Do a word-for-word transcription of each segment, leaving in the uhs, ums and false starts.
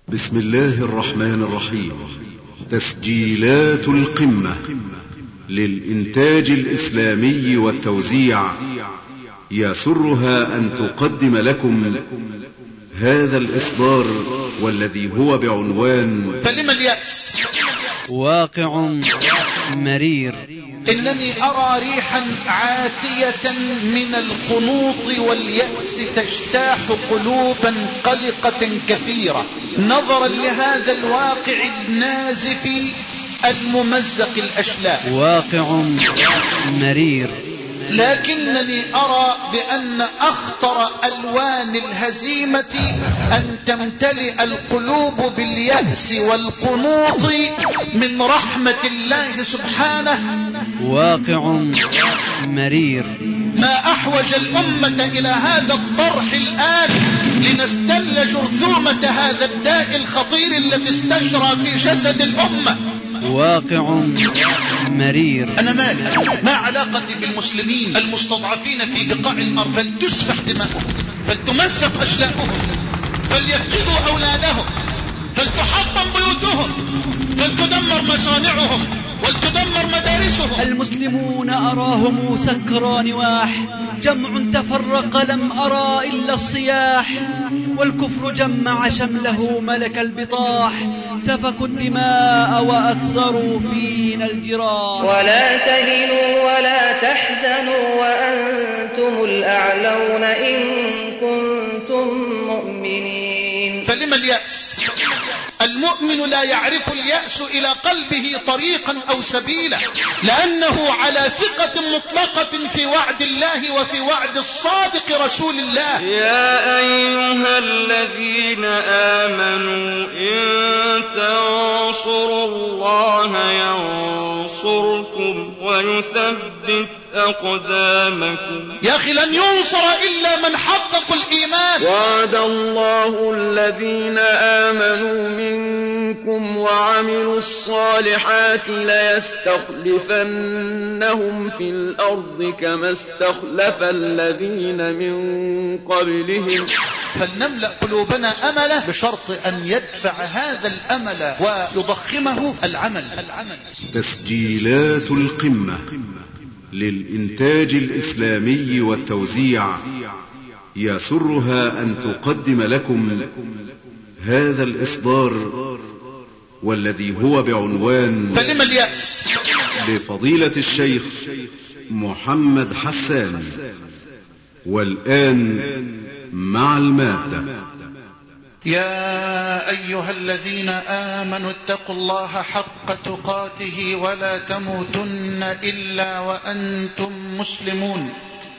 بسم الله الرحمن الرحيم. تسجيلات القمة للإنتاج الإسلامي والتوزيع يسرها أن تقدم لكم هذا الإصدار والذي هو بعنوان فلما اليأس واقع مرير. إنني أرى ريحا عاتية من القنوط واليأس تجتاح قلوبا قلقة كثيرة نظرا لهذا الواقع النازف الممزق الأشلاء. واقع مرير. لكنني أرى بأن أخطر ألوان الهزيمة أن تمتلئ القلوب باليأس والقنوط من رحمة الله سبحانه. واقع مرير. ما أحوج الأمة إلى هذا الطرح الآن لنستل جرثومة هذا الداء الخطير الذي استشرى في جسد الأمة. واقع مرير. أنا مالي، ما علاقتي بالمسلمين المستضعفين في بقاع الأرض؟ فلتسفح دماؤهم، فلتمزق أشلاؤهم، فليفقدوا أولادهم، فلتحطم بيوتهم، فلتدمر مصانعهم، ولتدمر مدارسهم. المسلمون أراهم سكرى نواح، جمع تفرق لم أرى إلا الصياح، والكفر جمع شمله ملك البطاح، سفكوا الدماء وأكثروا فينا الجراح. ولا تهنوا ولا تحزنوا وأنتم الأعلون إن كنتم مؤمنين. فلما اليأس؟ المؤمن لا يعرف اليأس إلى قلبه طريقا أو سبيلا، لأنه على ثقة مطلقة في وعد الله وفي وعد الصادق رسول الله. يا أيها الذين آمنوا إن تنصروا الله ينصركم ويثبت أقدامكم. يا أخي لن ينصر إلا من حقق الإيمان. وعد الله الذين آمنوا منكم وعملوا الصالحات ليستخلفنهم في الأرض كما استخلف الذين من قبلهم. فلنملأ قلوبنا أملا بشرط أن يدفع هذا الأمل ويضخمه العمل. تسجيلات القمة للإنتاج الإسلامي والتوزيع يسرها أن تقدم لكم هذا الإصدار والذي هو بعنوان فلما اليأس؟ لفضيلة الشيخ محمد حسان. والآن مع المادة. يا أيها الذين آمنوا اتقوا الله حق تقاته ولا تموتن إلا وأنتم مسلمون.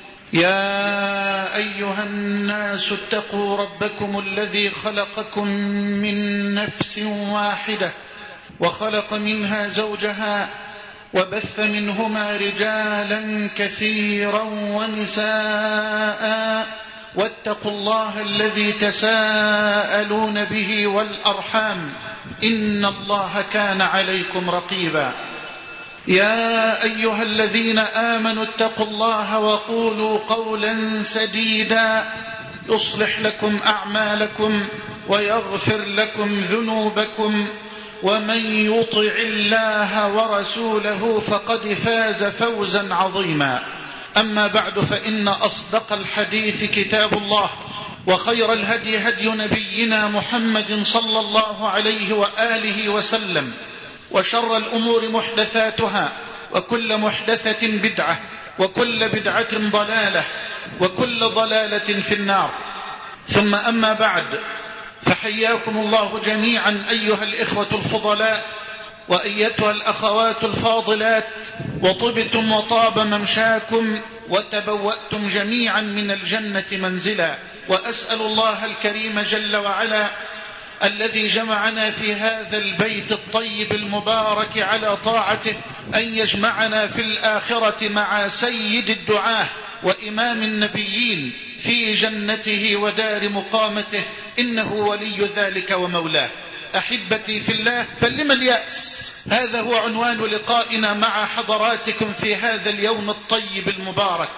يا أيها الناس اتقوا ربكم الذي خلقكم من نفس واحدة وخلق منها زوجها وبث منهما رجالا كثيرا ونساء واتقوا الله الذي تساءلون به والأرحام إن الله كان عليكم رقيبا. يا أيها الذين آمنوا اتقوا الله وقولوا قولا سديدا يصلح لكم أعمالكم ويغفر لكم ذنوبكم ومن يطع الله ورسوله فقد فاز فوزا عظيما. أما بعد، فإن أصدق الحديث كتاب الله، وخير الهدي هدي نبينا محمد صلى الله عليه وآله وسلم، وشر الأمور محدثاتها، وكل محدثة بدعة، وكل بدعة ضلالة، وكل ضلالة في النار. ثم أما بعد، فحياكم الله جميعا أيها الإخوة الفضلاء وأيتها الأخوات الفاضلات، وطبتم وطاب ممشاكم وتبوأتم جميعا من الجنة منزلا. وأسأل الله الكريم جل وعلا الذي جمعنا في هذا البيت الطيب المبارك على طاعته أن يجمعنا في الآخرة مع سيد الدعاة وإمام النبيين في جنته ودار مقامته، إنه ولي ذلك ومولاه. أحبتي في الله، فلما اليأس؟ هذا هو عنوان لقائنا مع حضراتكم في هذا اليوم الطيب المبارك.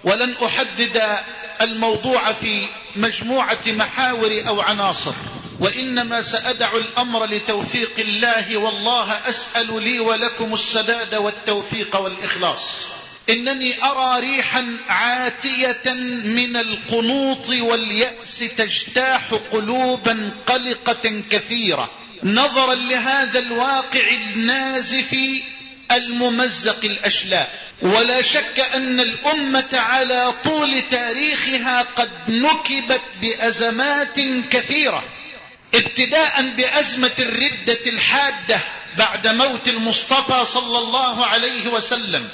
ولن أحدد الموضوع في مجموعة محاور أو عناصر، وإنما سأدع الأمر لتوفيق الله، والله أسأل لي ولكم السداد والتوفيق والإخلاص. إنني أرى ريحا عاتية من القنوط واليأس تجتاح قلوبا قلقة كثيرة نظرا لهذا الواقع النازف الممزق الأشلاء. ولا شك أن الأمة على طول تاريخها قد نكبت بأزمات كثيرة، ابتداء بأزمة الردة الحادة بعد موت المصطفى صلى الله عليه وسلم،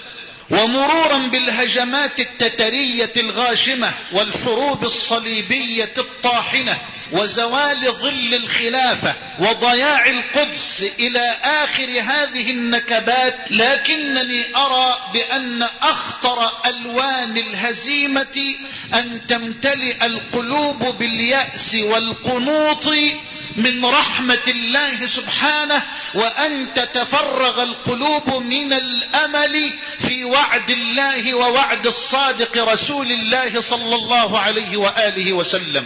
ومرورا بالهجمات التترية الغاشمة والحروب الصليبية الطاحنة وزوال ظل الخلافة وضياع القدس إلى آخر هذه النكبات. لكنني أرى بأن أخطر ألوان الهزيمة أن تمتلئ القلوب باليأس والقنوط من رحمة الله سبحانه، وأن تتفرغ القلوب من الأمل في وعد الله ووعد الصادق رسول الله صلى الله عليه وآله وسلم.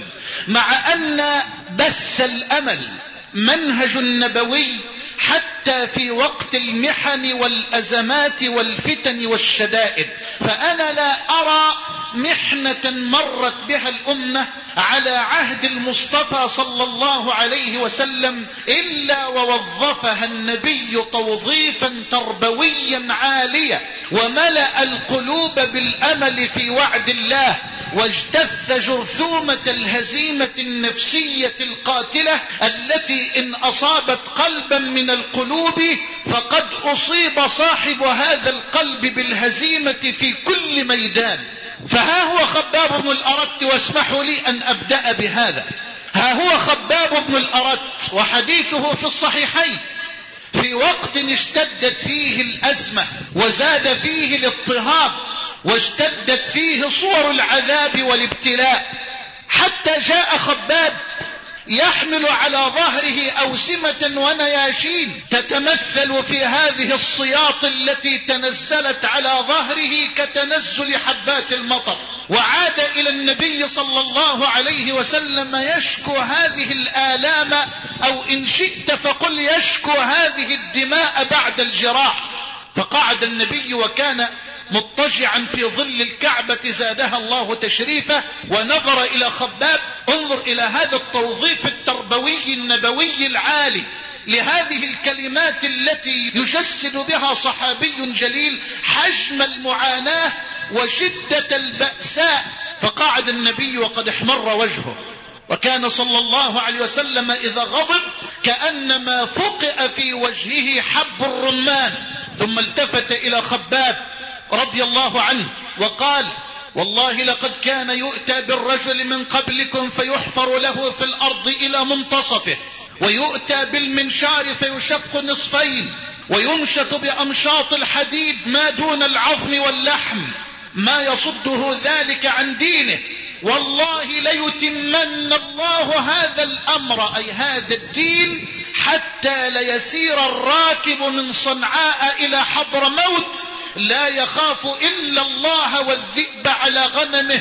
مع أن بث الأمل منهج نبوي حتى في وقت المحن والأزمات والفتن والشدائد، فأنا لا أرى محنة مرت بها الأمة على عهد المصطفى صلى الله عليه وسلم إلا ووظفها النبي توظيفا تربويا عاليا، وملأ القلوب بالأمل في وعد الله، واجتث جرثومة الهزيمة النفسية القاتلة التي إن أصابت قلبا من القلوب فقد أصيب صاحب هذا القلب بالهزيمة في كل ميدان. فها هو خباب بن الأرت، واسمحوا لي أن أبدأ بهذا. ها هو خباب بن الأرت وحديثه في الصحيحين في وقت اشتدت فيه الأزمة وزاد فيه الاضطهاد واشتدت فيه صور العذاب والابتلاء، حتى جاء خباب يحمل على ظهره أوسمة ونياشين تتمثل في هذه الصياط التي تنزلت على ظهره كتنزل حبات المطر، وعاد إلى النبي صلى الله عليه وسلم يشكو هذه الآلام، أو إن شئت فقل يشكو هذه الدماء بعد الجراح. فقعد النبي وكان مضطجعا في ظل الكعبة زادها الله تشريفه، ونظر إلى خباب. انظر إلى هذا التوظيف التربوي النبوي العالي لهذه الكلمات التي يجسد بها صحابي جليل حجم المعاناة وشدة البأساء. فقعد النبي وقد احمر وجهه، وكان صلى الله عليه وسلم إذا غضب كأنما فقئ في وجهه حب الرمان. ثم التفت إلى خباب رضي الله عنه وقال: والله لقد كان يؤتى بالرجل من قبلكم فيحفر له في الأرض إلى منتصفه، ويؤتى بالمنشار فيشق نصفين، ويمشط بأمشاط الحديد ما دون العظم واللحم، ما يصده ذلك عن دينه. والله ليتمن الله هذا الأمر، أي هذا الدين، حتى ليسير الراكب من صنعاء إلى حضرموت لا يخاف إلا الله والذئب على غنمه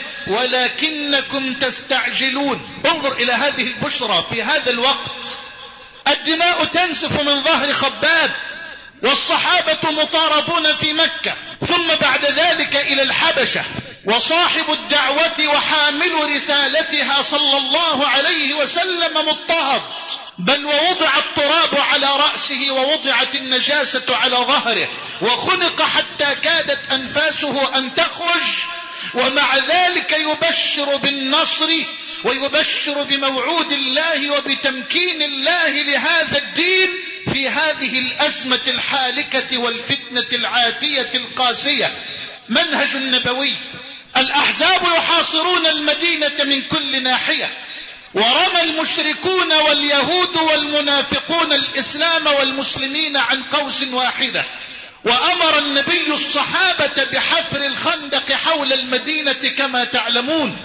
ولكنكم تستعجلون. انظر إلى هذه البشرى في هذا الوقت. الدماء تنزف من ظهر خباب، والصحابة مطاردون في مكة، ثم بعد ذلك إلى الحبشة، وصاحب الدعوة وحامل رسالتها صلى الله عليه وسلم مضطهد، بل ووضع التراب على رأسه ووضعت النجاسة على ظهره، وخنق حتى كادت أنفاسه أن تخرج، ومع ذلك يبشر بالنصر ويبشر بموعود الله وبتمكين الله لهذا الدين في هذه الأزمة الحالكة والفتنة العاتية القاسية. منهج نبوي. الأحزاب يحاصرون المدينة من كل ناحية، ورمى المشركون واليهود والمنافقون الإسلام والمسلمين عن قوس واحدة، وأمر النبي الصحابة بحفر الخندق حول المدينة كما تعلمون.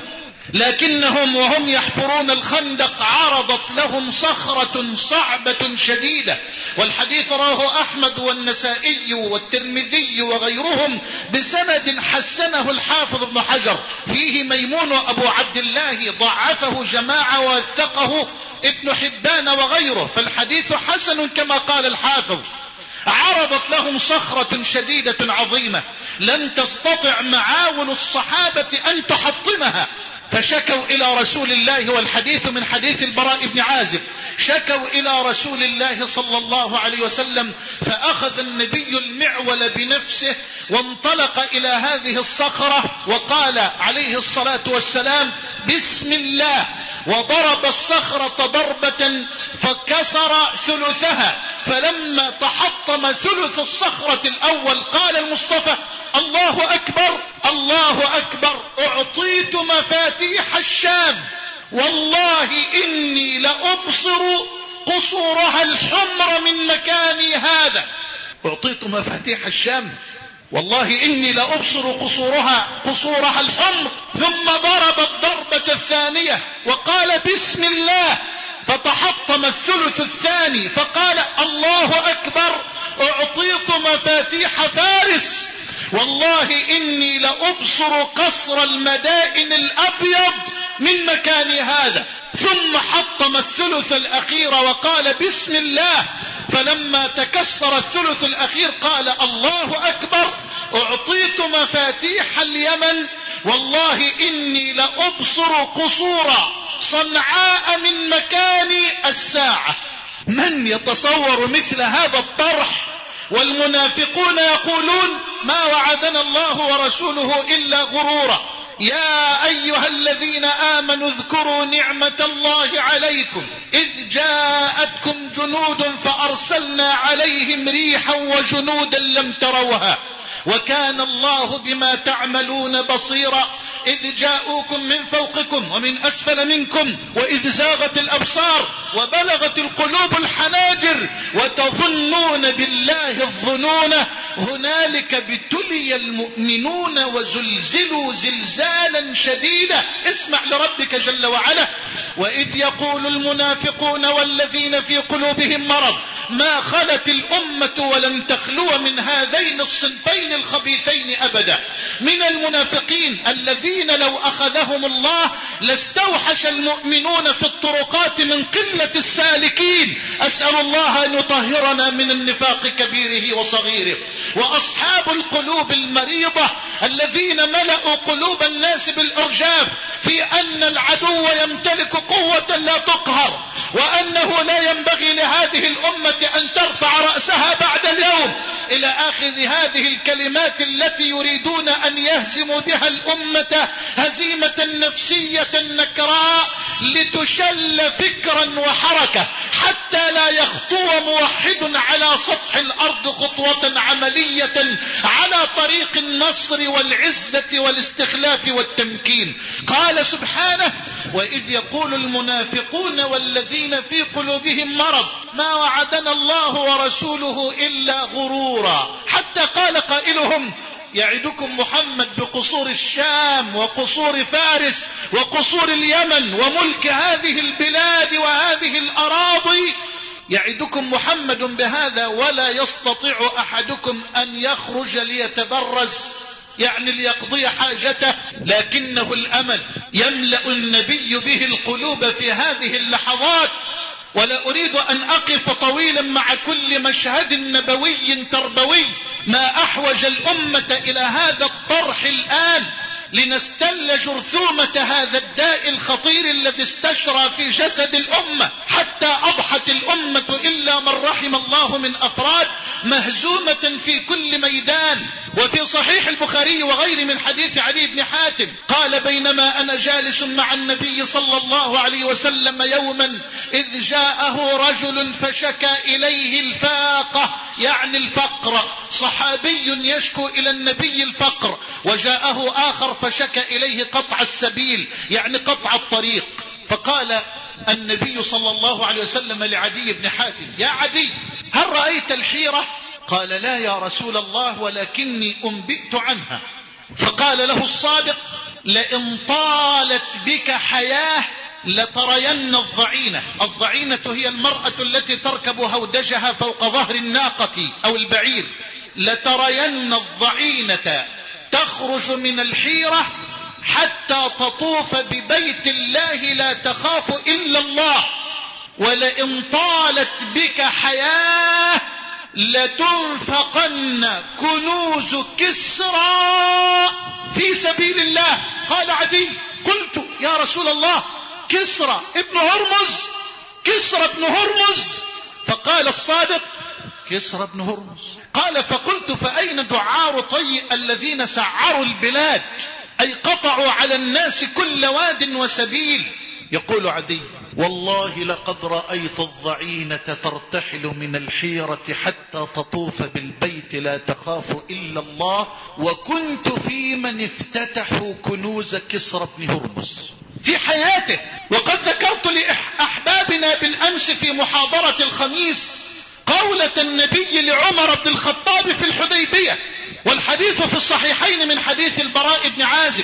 لكنهم وهم يحفرون الخندق عرضت لهم صخرة صعبة شديدة، والحديث رواه أحمد والنسائي والترمذي وغيرهم بسند حسنه الحافظ ابن حجر. فيه ميمون أبو عبد الله ضعفه جماعة ووثقه ابن حبان وغيره، فالحديث حسن كما قال الحافظ. عرضت لهم صخرة شديدة عظيمة لم تستطع معاول الصحابة أن تحطمها، فشكوا إلى رسول الله، والحديث من حديث البراء بن عازب، شكوا إلى رسول الله صلى الله عليه وسلم، فأخذ النبي المعول بنفسه وانطلق إلى هذه الصخرة وقال عليه الصلاة والسلام بسم الله، وضرب الصخرة ضربة فكسر ثلثها، فلما تحطم ثلث الصخرة الأول قال المصطفى الله أكبر الله أكبر، أعطيت مفاتيح الشام والله إني لأبصر قصورها الحمر من مكاني هذا. أعطيت مفاتيح الشام والله إني لأبصر قصورها قصورها الحمر. ثم ضرب الضربة الثانية وقال بسم الله، فتحطم الثلث الثاني فقال الله أكبر، أعطيت مفاتيح فارس والله إني لأبصر قصر المدائن الأبيض من مكان هذا. ثم حطم الثلث الأخير وقال بسم الله، فلما تكسر الثلث الأخير قال الله أكبر، أعطيت مفاتيح اليمن والله إني لأبصر قصور صنعاء من مكان الساعة. من يتصور مثل هذا الطرح؟ والمنافقون يقولون ما وعدنا الله ورسوله إلا غرورا. يا أيها الذين آمنوا اذكروا نعمة الله عليكم إذ جاءتكم جنود فأرسلنا عليهم ريحا وجنودا لم تروها وكان الله بما تعملون بصيرا. إذ جاءوكم من فوقكم ومن أسفل منكم وإذ زاغت الأبصار وبلغت القلوب الحناجر وتظنون بالله الظنون هنالك ابتلي المؤمنون وزلزلوا زلزالا شديدا. اسمع لربك جل وعلا. وإذ يقول المنافقون والذين في قلوبهم مرض ما خلت الأمة ولن تخلو من هذين الصنفين الخبيثين أبدا، من المنافقين الذين لو أخذهم الله لاستوحش المؤمنون في الطرقات من قلة السالكين. أسأل الله أن يطهرنا من النفاق كبيره وصغيره. وأصحاب القلوب المريضة الذين ملأوا قلوب الناس بالإرجاف في أن العدو يمتلك قوة لا تقهر، وأنه لا ينبغي لهذه الأمة أن ترفع رأسها بعد اليوم، إلى آخذ هذه الكلمات التي يريدون أن يهزموا بها الأمة هزيمة نفسية نكراء لتشل فكرا وحركة حتى لا يخطو موحد على سطح الأرض خطوة عملية على طريق النصر والعزة والاستخلاف والتمكين. قال سبحانه وإذ يقول المنافقون والذين في قلوبهم مرض ما وعدنا الله ورسوله إلا غرورا، حتى قال قائلهم يعدكم محمد بقصور الشام وقصور فارس وقصور اليمن وملك هذه البلاد وهذه الأراضي، يعدكم محمد بهذا ولا يستطيع أحدكم أن يخرج ليتبرز، يعني ليقضي حاجته، لكنه الأمل يملأ النبي به القلوب في هذه اللحظات. ولا أريد أن أقف طويلا مع كل مشهد نبوي تربوي، ما أحوج الأمة إلى هذا الطرح الآن لنستل جرثومة هذا الداء الخطير الذي استشرى في جسد الأمة، حتى أضحت الأمة إلا من رحم الله من أفراد مهزومة في كل ميدان. وفي صحيح البخاري وغيره من حديث علي بن حاتم قال بينما أنا جالس مع النبي صلى الله عليه وسلم يوما إذ جاءه رجل فشكى إليه الفاقة، يعني الفقر، صحابي يشكو إلى النبي الفقر، وجاءه آخر فشكى إليه قطع السبيل، يعني قطع الطريق. فقال النبي صلى الله عليه وسلم لعدي بن حاتم يا عدي هل رأيت الحيرة؟ قال لا يا رسول الله ولكني أنبئت عنها. فقال له الصادق لئن طالت بك حياة لترين الضعينة. الضعينة هي المرأة التي تركب هودجها فوق ظهر الناقة أو البعير. لترين الضعينة تخرج من الحيرة حتى تطوف ببيت الله لا تخاف إلا الله. ولئن طالت بك حياة لتنفقن كنوز كسرى في سبيل الله. قال عدي: قلت يا رسول الله كسرى ابن هرمز، كسرى ابن هرمز؟ فقال الصادق: كسرى ابن هرمز. قال: فقلت فأين دعار طي الذين سعروا البلاد، أي قطعوا على الناس كل واد وسبيل؟ يقول عدي: والله لقد رأيت الضعينة ترتحل من الحيرة حتى تطوف بالبيت لا تخاف إلا الله، وكنت في من افتتحوا كنوز كسرى بن هرمز في حياته. وقد ذكرت لأحبابنا بالأمس في محاضرة الخميس قولة النبي لعمر بن الخطاب في الحديبية، والحديث في الصحيحين من حديث البراء بن عازب: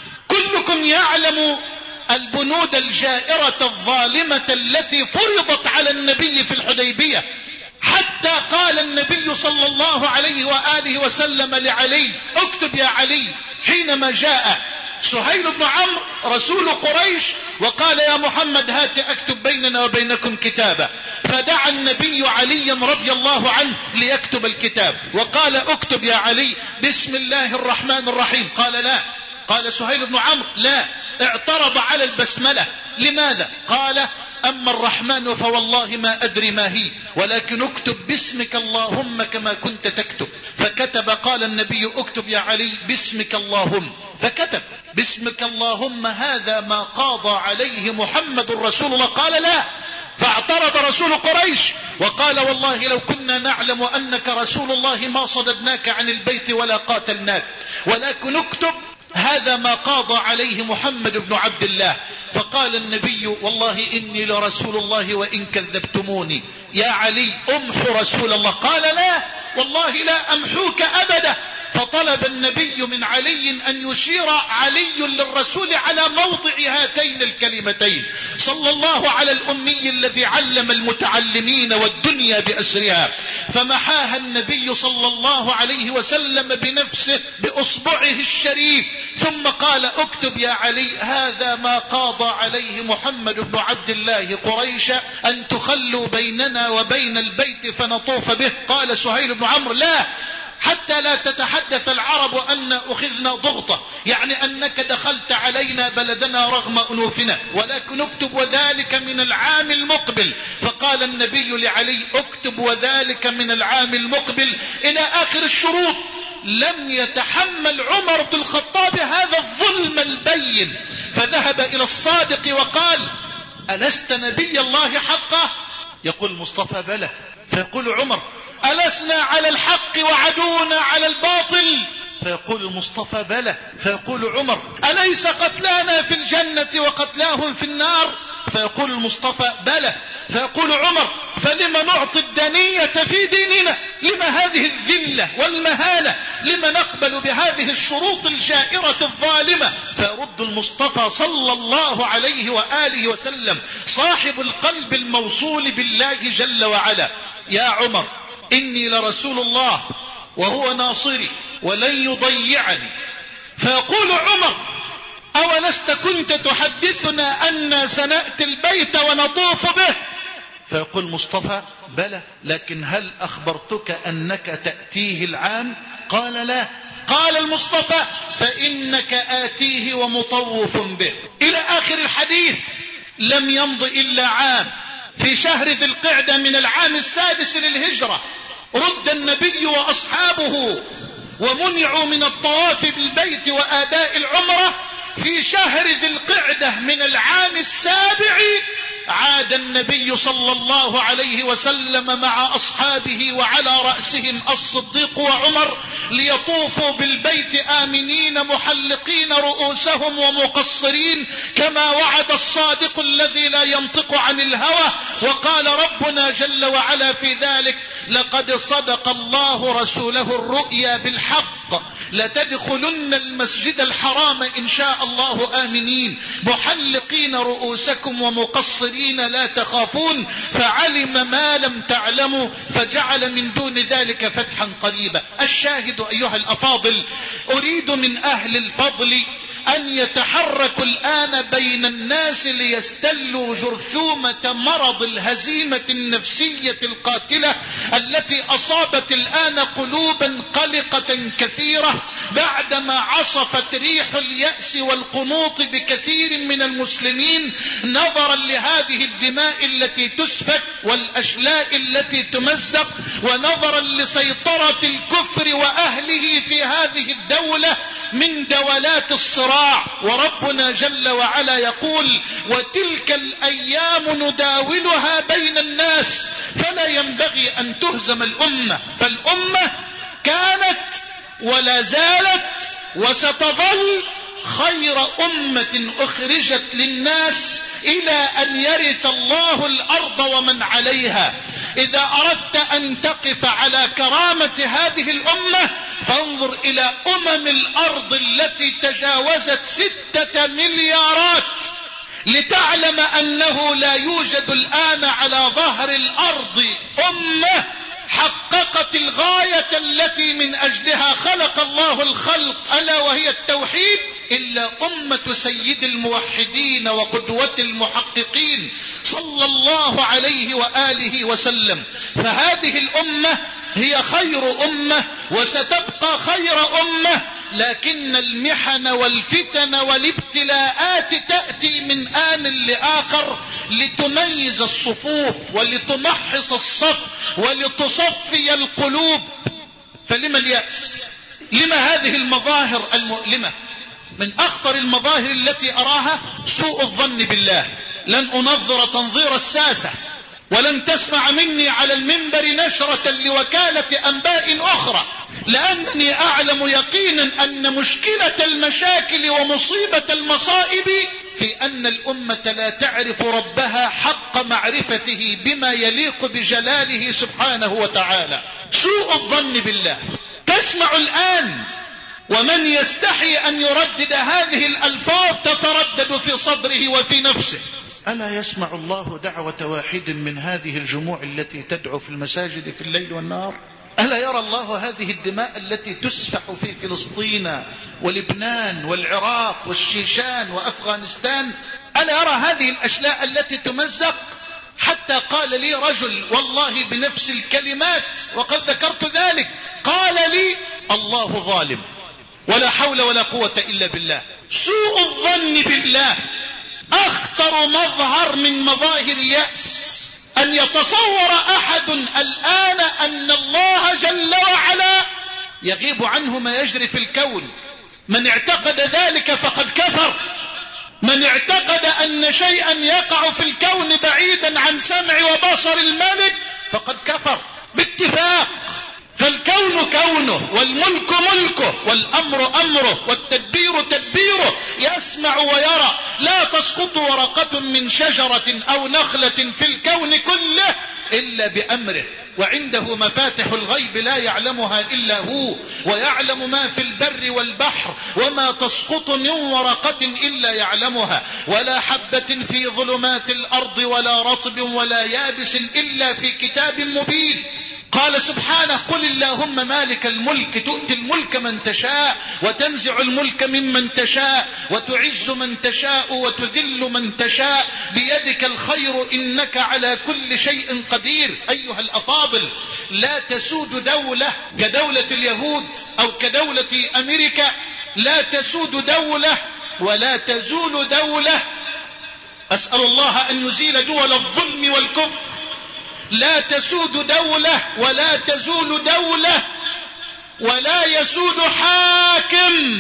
كلكم يعلم البنود الجائرة الظالمة التي فرضت على النبي في الحديبية، حتى قال النبي صلى الله عليه وآله وسلم لعلي: اكتب يا علي، حينما جاء سهيل بن عمرو رسول قريش وقال: يا محمد هات اكتب بيننا وبينكم كتابا، فدعا النبي عليا رضي الله عنه ليكتب الكتاب، وقال: اكتب يا علي بسم الله الرحمن الرحيم. قال: لا. قال سهيل بن عمرو: لا. اعترض على البسملة. لماذا؟ قال: أما الرحمن فوالله ما أدري ما هي، ولكن اكتب باسمك اللهم كما كنت تكتب. فكتب. قال النبي: اكتب يا علي باسمك اللهم، فكتب باسمك اللهم، هذا ما قاضى عليه محمد رسول الله. قال: لا. فاعترض رسول قريش وقال: والله لو كنا نعلم أنك رسول الله ما صددناك عن البيت ولا قاتلناك، ولكن اكتب هذا ما قاضى عليه محمد بن عبد الله. فقال النبي: والله إني لرسول الله وإن كذبتموني يا علي أمحو رسول الله. قال: لا والله لا أمحوك أبدا. فطلب النبي من علي أن يشير علي للرسول على موضع هاتين الكلمتين، صلى الله على الأمي الذي علم المتعلمين والدنيا بأسرها. فمحاها النبي صلى الله عليه وسلم بنفسه بأصبعه الشريف، ثم قال: اكتب يا علي هذا ما قاضى عليه محمد بن عبد الله قريش أن تخلوا بيننا وبين البيت فنطوف به. قال سهيل بن عمرو: لا، حتى لا تتحدث العرب أن أخذنا ضغطة، يعني أنك دخلت علينا بلدنا رغم أنوفنا، ولكن اكتب وذلك من العام المقبل. فقال النبي لعلي: اكتب وذلك من العام المقبل إلى آخر الشروط. لم يتحمل عمر بن الخطاب هذا الظلم البين، فذهب إلى الصادق وقال: ألست نبي الله حقا؟ يقول مصطفى: بلى. فيقول عمر: ألسنا على الحق وعدونا على الباطل؟ فيقول المصطفى: بلى. فيقول عمر: أليس قتلانا في الجنة وقتلاهم في النار؟ فيقول المصطفى: بلى. فيقول عمر: فلما نعطي الدنية في ديننا؟ لما هذه الذلة والمهانة؟ لما نقبل بهذه الشروط الجائرة الظالمة؟ فيرد المصطفى صلى الله عليه وآله وسلم صاحب القلب الموصول بالله جل وعلا: يا عمر، إني لرسول الله وهو ناصري ولن يضيعني. فيقول عمر: أولست كنت تحدثنا أن سنأتي البيت ونطوف به؟ فيقول مصطفى: بلى، لكن هل أخبرتك أنك تأتيه العام؟ قال: لا. قال المصطفى: فإنك آتيه ومطوف به. إلى آخر الحديث. لم يمض إلا عام، في شهر ذي القعدة من العام السادس للهجرة رد النبي وأصحابه ومنعوا من الطواف بالبيت وآداء العمرة. في شهر ذي القعدة من العام السابع عاد النبي صلى الله عليه وسلم مع أصحابه وعلى رأسهم الصديق وعمر ليطوفوا بالبيت آمنين محلقين رؤوسهم ومقصرين كما وعد الصادق الذي لا ينطق عن الهوى. وقال ربنا جل وعلا في ذلك: لقد صدق الله رسوله الرؤيا بالحق لتدخلن المسجد الحرام إن شاء الله آمنين محلقين رؤوسكم ومقصرين لا تخافون فعلم ما لم تعلموا فجعل من دون ذلك فتحا قريبا. الشاهد أيها الأفاضل، أريد من أهل الفضل أن يتحركوا الآن بين الناس ليستلوا جرثومة مرض الهزيمة النفسية القاتلة التي أصابت الآن قلوبا قلقة كثيرة بعدما عصفت ريح اليأس والقنوط بكثير من المسلمين نظرا لهذه الدماء التي تسفك والأشلاء التي تمزق، ونظرا لسيطرة الكفر وأهله في هذه الدولة من دولات الصراع. وربنا جل وعلا يقول: وتلك الأيام نداولها بين الناس. فلا ينبغي أن تهزم الأمة، فالأمة كانت ولا زالت وستظل خير أمة أخرجت للناس إلى أن يرث الله الأرض ومن عليها. إذا أردت أن تقف على كرامة هذه الأمة فانظر إلى أمم الأرض التي تجاوزت ستة مليارات لتعلم أنه لا يوجد الآن على ظهر الأرض أمة حققت الغاية التي من أجلها خلق الله الخلق ألا وهي التوحيد إلا أمة سيد الموحدين وقدوة المحققين صلى الله عليه وآله وسلم. فهذه الأمة هي خير أمة وستبقى خير أمة، لكن المحن والفتن والابتلاءات تأتي من آن لآخر لتميز الصفوف ولتمحص الصف ولتصفي القلوب. فلما اليأس؟ لما هذه المظاهر المؤلمة؟ من أخطر المظاهر التي أراها سوء الظن بالله. لن أنظر تنظير الساسة، ولن تسمع مني على المنبر نشرة لوكالة أنباء أخرى، لأنني أعلم يقينا أن مشكلة المشاكل ومصيبة المصائب في أن الأمة لا تعرف ربها حق معرفته بما يليق بجلاله سبحانه وتعالى. سوء الظن بالله. تسمع الآن ومن يستحي أن يردد هذه الألفاظ تتردد في صدره وفي نفسه: ألا يسمع الله دعوة واحد من هذه الجموع التي تدعو في المساجد في الليل والنهار؟ ألا يرى الله هذه الدماء التي تسفح في فلسطين ولبنان والعراق والشيشان وأفغانستان؟ ألا يرى هذه الأشلاء التي تمزق؟ حتى قال لي رجل والله بنفس الكلمات وقد ذكرت ذلك، قال لي: الله ظالم ولا حول ولا قوة إلا بالله. سوء الظن بالله أخطر مظهر من مظاهر يأس. أن يتصور أحد الآن أن الله جل وعلا يغيب عنه ما يجري في الكون. من اعتقد ذلك فقد كفر. من اعتقد أن شيئا يقع في الكون بعيدا عن سمع وبصر الملك فقد كفر باتفاق. فالكون كونه والملك ملكه والأمر أمره والتدبير تدبيره، يسمع ويرى. لا تسقط ورقة من شجرة أو نخلة في الكون كله إلا بأمره، وعنده مفاتح الغيب لا يعلمها إلا هو، ويعلم ما في البر والبحر، وما تسقط من ورقة إلا يعلمها، ولا حبة في ظلمات الأرض ولا رطب ولا يابس إلا في كتاب مبين. قال سبحانه: قل اللهم مالك الملك تؤتي الملك من تشاء وتنزع الملك ممن تشاء وتعز من تشاء وتذل من تشاء بيدك الخير إنك على كل شيء قدير. أيها الأفاضل، لا تسود دولة كدولة اليهود أو كدولة أمريكا، لا تسود دولة ولا تزول دولة. أسأل الله أن يزيل دول الظلم والكفر. لا تسود دولة ولا تزول دولة ولا يسود حاكم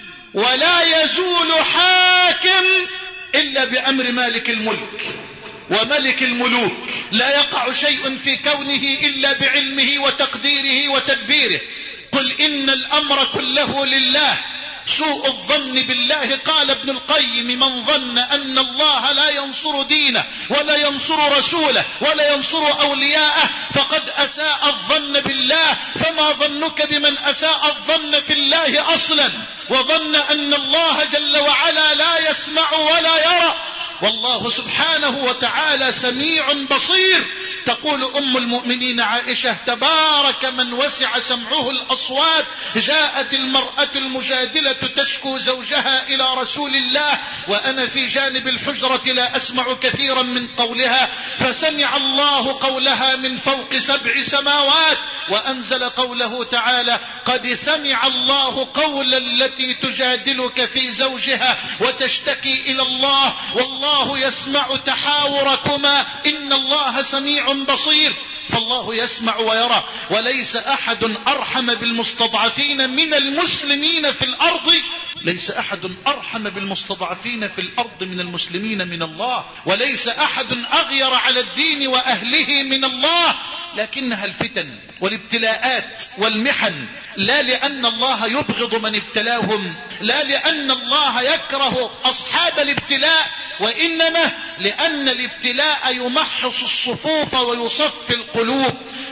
ولا يزول حاكم إلا بأمر مالك الملك وملك الملوك. لا يقع شيء في كونه إلا بعلمه وتقديره وتدبيره. قل إن الأمر كله لله سوء الظن بالله. قال ابن القيم: من ظن أن الله لا ينصر دينه ولا ينصر رسوله ولا ينصر أولياءه فقد أساء الظن بالله. فما ظنك بمن أساء الظن في الله أصلا وظن أن الله جل وعلا لا يسمع ولا يرى، والله سبحانه وتعالى سميع بصير. تقول أم المؤمنين عائشة: تبارك من وسع سمعه الأصوات. جاءت المرأة المجادلة تشكو زوجها إلى رسول الله وأنا في جانب الحجرة لا أسمع كثيرا من قولها، فسمع الله قولها من فوق سبع سماوات وأنزل قوله تعالى: قد سمع الله قول التي تجادلك في زوجها وتشتكي إلى الله والله يسمع تحاوركما إن الله سميع بصير. فالله يسمع ويرى، وليس أحد أرحم بالمستضعفين من المسلمين في الأرض ليس أحد أرحم بالمستضعفين في الأرض من المسلمين من الله، وليس أحد أغير على الدين وأهله من الله. لكنها الفتن والابتلاءات والمحن، لا لأن الله يبغض من ابتلاهم، لا لأن الله يكره أصحاب الابتلاء، وإنما لأن الابتلاء يمحص الصفوف ويصفي القلوب.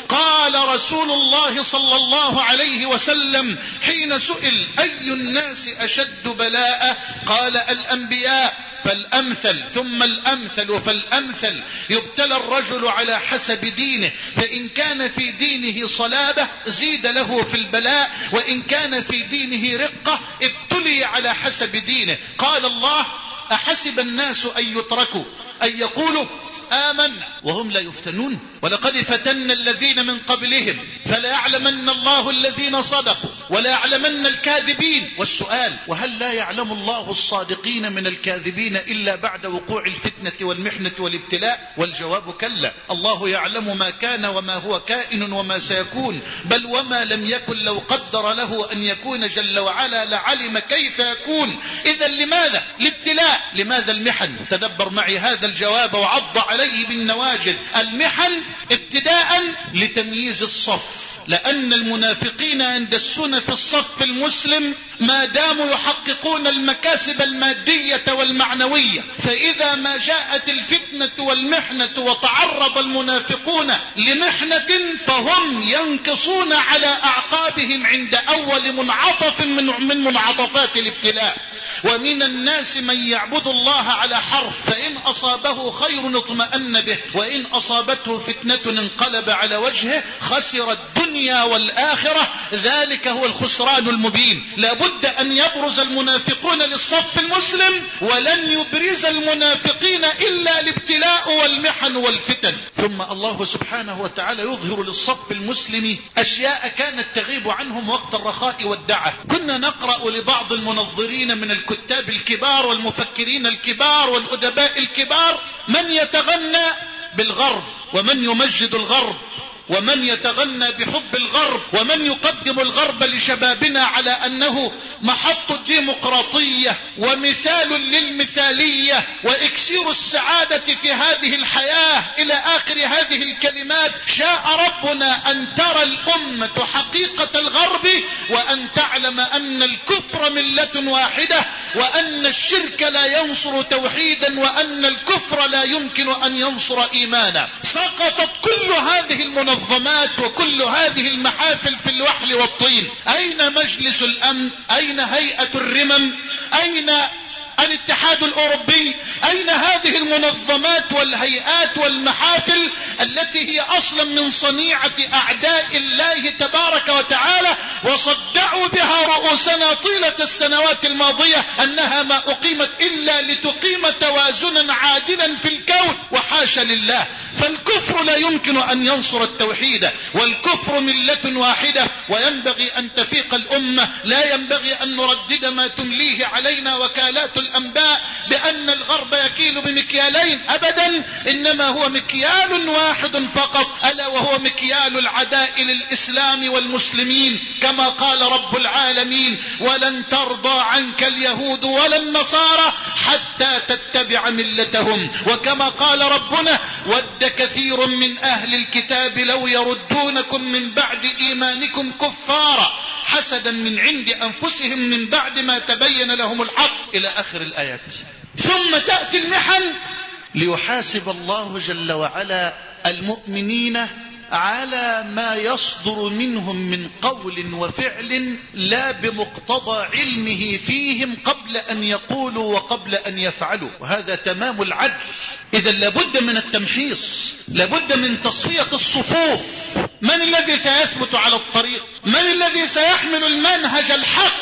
قال رسول الله صلى الله عليه وسلم حين سئل: أي الناس أشد بلاء؟ قال: الأنبياء، فالأمثل ثم الأمثل فالأمثل. يبتلى الرجل على حسب دينه، فإن كان في دينه صلابة زيد له في البلاء، وإن كان في دينه رقة ابتلي على حسب دينه. قال الله: أحسب الناس أن يتركوا أن يقولوا آمنا وهم لا يفتنون ولقد فتنا الذين من قبلهم فلا يعلمن الله الذين صدقوا ولا يعلمن الكاذبين. والسؤال: وهل لا يعلم الله الصادقين من الكاذبين إلا بعد وقوع الفتنة والمحنة والابتلاء؟ والجواب: كلا، الله يعلم ما كان وما هو كائن وما سيكون، بل وما لم يكن لو قدر له أن يكون جل وعلا لعلم كيف يكون. إذا لماذا الابتلاء؟ لماذا المحن؟ تدبر معي هذا الجواب وعض عليه بالنواجذ. المحن ابتداء لتمييز الصف، لأن المنافقين يندسون في الصف المسلم ما داموا يحققون المكاسب المادية والمعنوية، فإذا ما جاءت الفتنة والمحنة وتعرض المنافقون لمحنة فهم ينكصون على أعقابهم عند أول منعطف من منعطفات الابتلاء. ومن الناس من يعبد الله على حرف، فإن أصابه خير اطمأن به وإن أصابته فتنة انقلب على وجهه خسر الدنيا والآخرة، ذلك هو الخسران المبين. لابد أن يبرز المنافقون للصف المسلم، ولن يبرز المنافقين إلا الابتلاء والمحن والفتن. ثم الله سبحانه وتعالى يظهر للصف المسلم أشياء كانت تغيب عنهم وقت الرخاء والدعة. كنا نقرأ لبعض المنظرين من الكتاب الكبار والمفكرين الكبار والأدباء الكبار من يتغنى بالغرب ومن يمجد الغرب ومن يتغنى بحب الغرب ومن يقدم الغرب لشبابنا على أنه محط الديمقراطية ومثال للمثالية وإكسير السعادة في هذه الحياة إلى آخر هذه الكلمات. شاء ربنا أن ترى الأمة حقيقة الغرب وأن تعلم أن الكفر ملة واحدة، وأن الشرك لا ينصر توحيدا، وأن الكفر لا يمكن أن ينصر إيمانا. سقطت كل هذه المنظمات وكل هذه المحافل في الوحل والطين. أين مجلس الأمن؟ أين هيئة الرمم؟ أين الاتحاد الأوروبي؟ أين هذه المنظمات والهيئات والمحافل التي هي أصلا من صنيعة أعداء الله تبارك وتعالى، وصدعوا بها رؤوسنا طيلة السنوات الماضية أنها ما أقيمت إلا لتقيم توازنا عادلا في الكون، وحاشا لله. فالكفر لا يمكن أن ينصر التوحيد، والكفر ملة واحدة، وينبغي أن تفيق الأمة. لا ينبغي أن نردد ما تمليه علينا وكالات الأنباء بأن الغرب الحرب يكيل بمكيالين، أبدا، إنما هو مكيال واحد فقط، ألا وهو مكيال العداء للإسلام والمسلمين، كما قال رب العالمين: ولن ترضى عنك اليهود ولا النصارى حتى تتبع ملتهم. وكما قال ربنا: ود كثير من أهل الكتاب لو يردونكم من بعد إيمانكم كفارا حسدا من عند أنفسهم من بعد ما تبين لهم الحق، إلى آخر الآيات. ثم تأتي المحن ليحاسب الله جل وعلا المؤمنين على ما يصدر منهم من قول وفعل لا بمقتضى علمه فيهم قبل أن يقولوا وقبل أن يفعلوا، وهذا تمام العدل. إذا لابد من التمحيص، لابد من تصفية الصفوف. من الذي سيثبت على الطريق؟ من الذي سيحمل المنهج الحق؟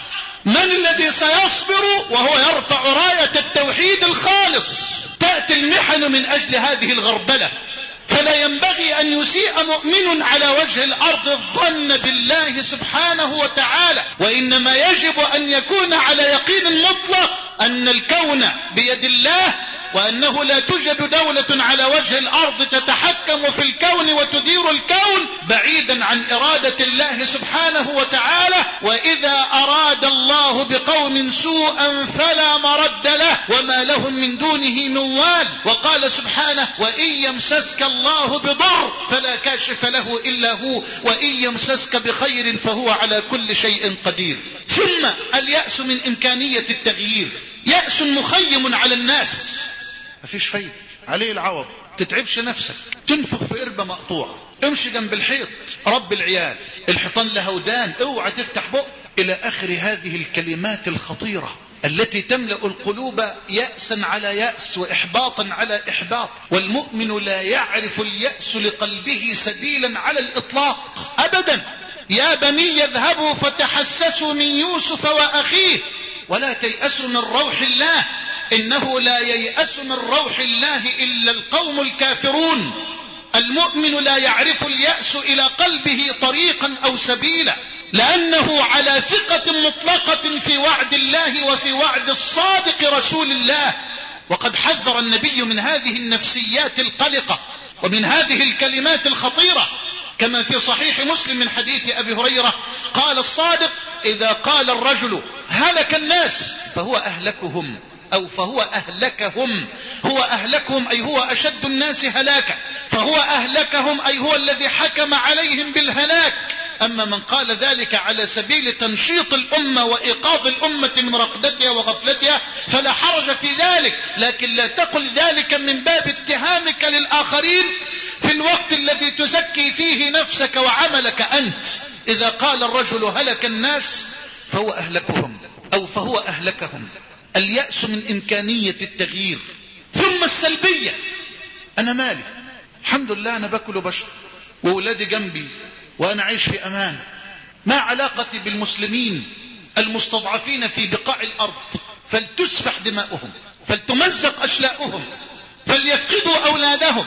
من الذي سيصبر وهو يرفع راية التوحيد الخالص؟ تأتي المحن من أجل هذه الغربلة. فلا ينبغي أن يسيء مؤمن على وجه الأرض الظن بالله سبحانه وتعالى، وإنما يجب أن يكون على يقين مطلق أن الكون بيد الله، وأنه لا توجد دولة على وجه الأرض تتحكم في الكون وتدير الكون بعيدا عن إرادة الله سبحانه وتعالى. وإذا أراد الله بقوم سوءا فلا مرد له وما لهم من دونه من وال. وقال سبحانه: وإن يمسسك الله بضر فلا كاشف له إلا هو وإن يمسسك بخير فهو على كل شيء قدير. ثم اليأس من إمكانية التغيير، يأس مخيم على الناس، مفيش فايدة، عليه العوض، تتعبش نفسك، تنفخ في قربة مقطوعة، امشي جنب الحيط، رب العيال، الحيطان لها ودان، اوعى تفتح بق، إلى آخر هذه الكلمات الخطيرة التي تملأ القلوب يأسا على يأس وإحباطا على إحباط. والمؤمن لا يعرف اليأس لقلبه سبيلا على الإطلاق أبدا. يا بني اذهبوا فتحسسوا من يوسف وأخيه ولا تيأسوا من روح الله إنه لا ييأس من روح الله إلا القوم الكافرون. المؤمن لا يعرف اليأس إلى قلبه طريقا أو سبيلا، لأنه على ثقة مطلقة في وعد الله وفي وعد الصادق رسول الله. وقد حذر النبي من هذه النفسيات القلقة ومن هذه الكلمات الخطيرة، كما في صحيح مسلم من حديث أبي هريرة قال الصادق: إذا قال الرجل هلك الناس فهو أهلكهم، أو فهو أهلكهم. هو أهلكهم أي هو أشد الناس هلاكا، فهو أهلكهم أي هو الذي حكم عليهم بالهلاك. أما من قال ذلك على سبيل تنشيط الأمة وإيقاظ الأمة من رقدتها وغفلتها فلا حرج في ذلك، لكن لا تقل ذلك من باب اتهامك للآخرين في الوقت الذي تزكي فيه نفسك وعملك أنت. إذا قال الرجل هلك الناس فهو أهلكهم أو فهو أهلكهم. اليأس من إمكانية التغيير. ثم السلبية، أنا مالي، الحمد لله أنا باكل وبشرب وأولادي جنبي وأنا عايش في أمان، ما علاقتي بالمسلمين المستضعفين في بقاع الأرض؟ فلتسفح دماؤهم، فلتمزق أشلاؤهم، فليفقدوا أولادهم،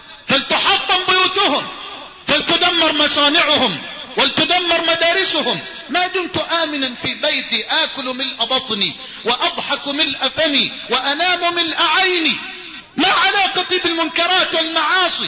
فلتحطم بيوتهم، فلتدمر مصانعهم ولتدمر مدارسهم. ما دمت آمنا في بيتي آكل ملء بطني وأضحك ملء فمي وأنام ملء عيني، ما علاقتي بالمنكرات والمعاصي؟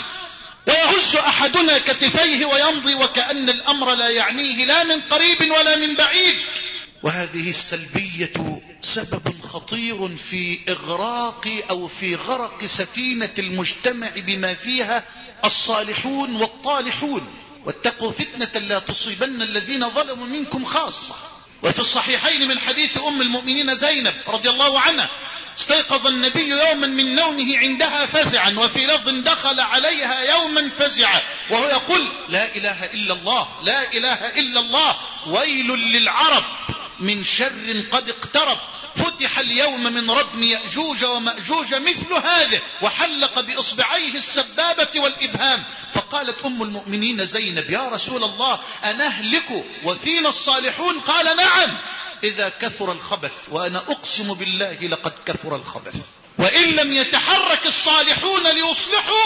ويهز أحدنا كتفيه ويمضي وكأن الأمر لا يعنيه لا من قريب ولا من بعيد. وهذه السلبية سبب خطير في إغراق أو في غرق سفينة المجتمع بما فيها الصالحون والطالحون. واتقوا فتنة لا تصيبن الذين ظلموا منكم خاصة. وفي الصحيحين من حديث أم المؤمنين زينب رضي الله عنها: استيقظ النبي يوما من نومه عندها فزعا، وفي لفظ دخل عليها يوما فزعا وهو يقول: لا إله إلا الله، لا إله إلا الله، ويل للعرب من شر قد اقترب، فتح اليوم من ردم يأجوج ومأجوج مثل هذا، وحلق بإصبعيه السبابة والإبهام. فقالت أم المؤمنين زينب: يا رسول الله أنهلك وفينا الصالحون؟ قال: نعم، إذا كثر الخبث، وأنا أقسم بالله لقد كثر الخبث. وإن لم يتحرك الصالحون ليصلحوا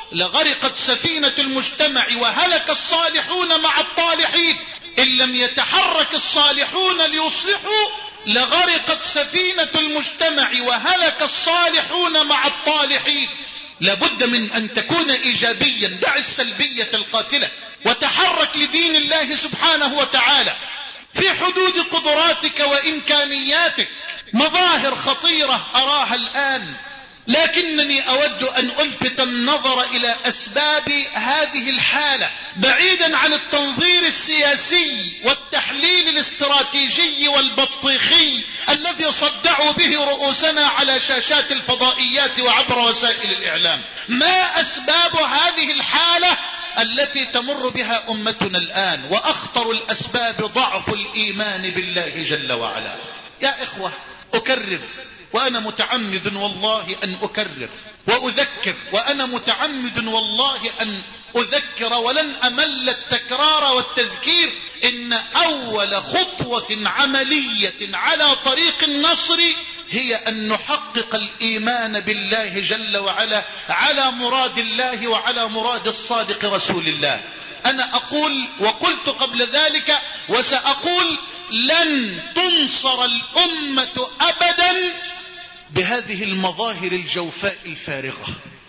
لغرقت سفينة المجتمع وهلك الصالحون مع الطالحين. إن لم يتحرك الصالحون ليصلحوا لغرقت سفينة المجتمع وهلك الصالحون مع الطالحين. لابد من أن تكون إيجابيا، دع السلبية القاتلة وتحرك لدين الله سبحانه وتعالى في حدود قدراتك وإمكانياتك. مظاهر خطيرة أراها الآن، لكنني أود أن ألفت النظر إلى أسباب هذه الحالة بعيدا عن التنظير السياسي والتحليل الاستراتيجي والبطيخي الذي صدعوا به رؤوسنا على شاشات الفضائيات وعبر وسائل الإعلام. ما أسباب هذه الحالة التي تمر بها أمتنا الآن؟ وأخطر الأسباب ضعف الإيمان بالله جل وعلا. يا إخوة، أكرر وأنا متعمد والله أن أكرر، وأذكر وأنا متعمد والله أن أذكر، ولن أمل التكرار والتذكير. إن أول خطوة عملية على طريق النصر هي أن نحقق الإيمان بالله جل وعلا على مراد الله وعلى مراد الصادق رسول الله. أنا أقول وقلت قبل ذلك وسأقول: لن تنصر الأمة أبدا بهذه المظاهر الجوفاء الفارغة.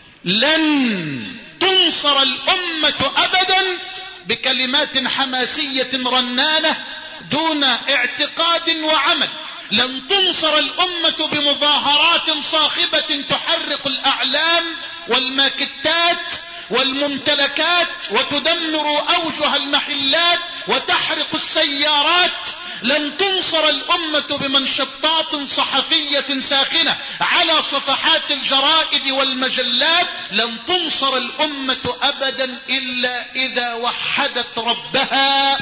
لن تنصر الأمة أبدا بكلمات حماسية رنانة دون اعتقاد وعمل. لن تنصر الأمة بمظاهرات صاخبة تحرق الأعلام والماكتات والممتلكات وتدمر أوجه المحلات وتحرق السيارات. لن تنصر الأمة بمنشطات صحفية ساخنة على صفحات الجرائد والمجلات. لن تنصر الأمة أبدا إلا إذا وحدت ربها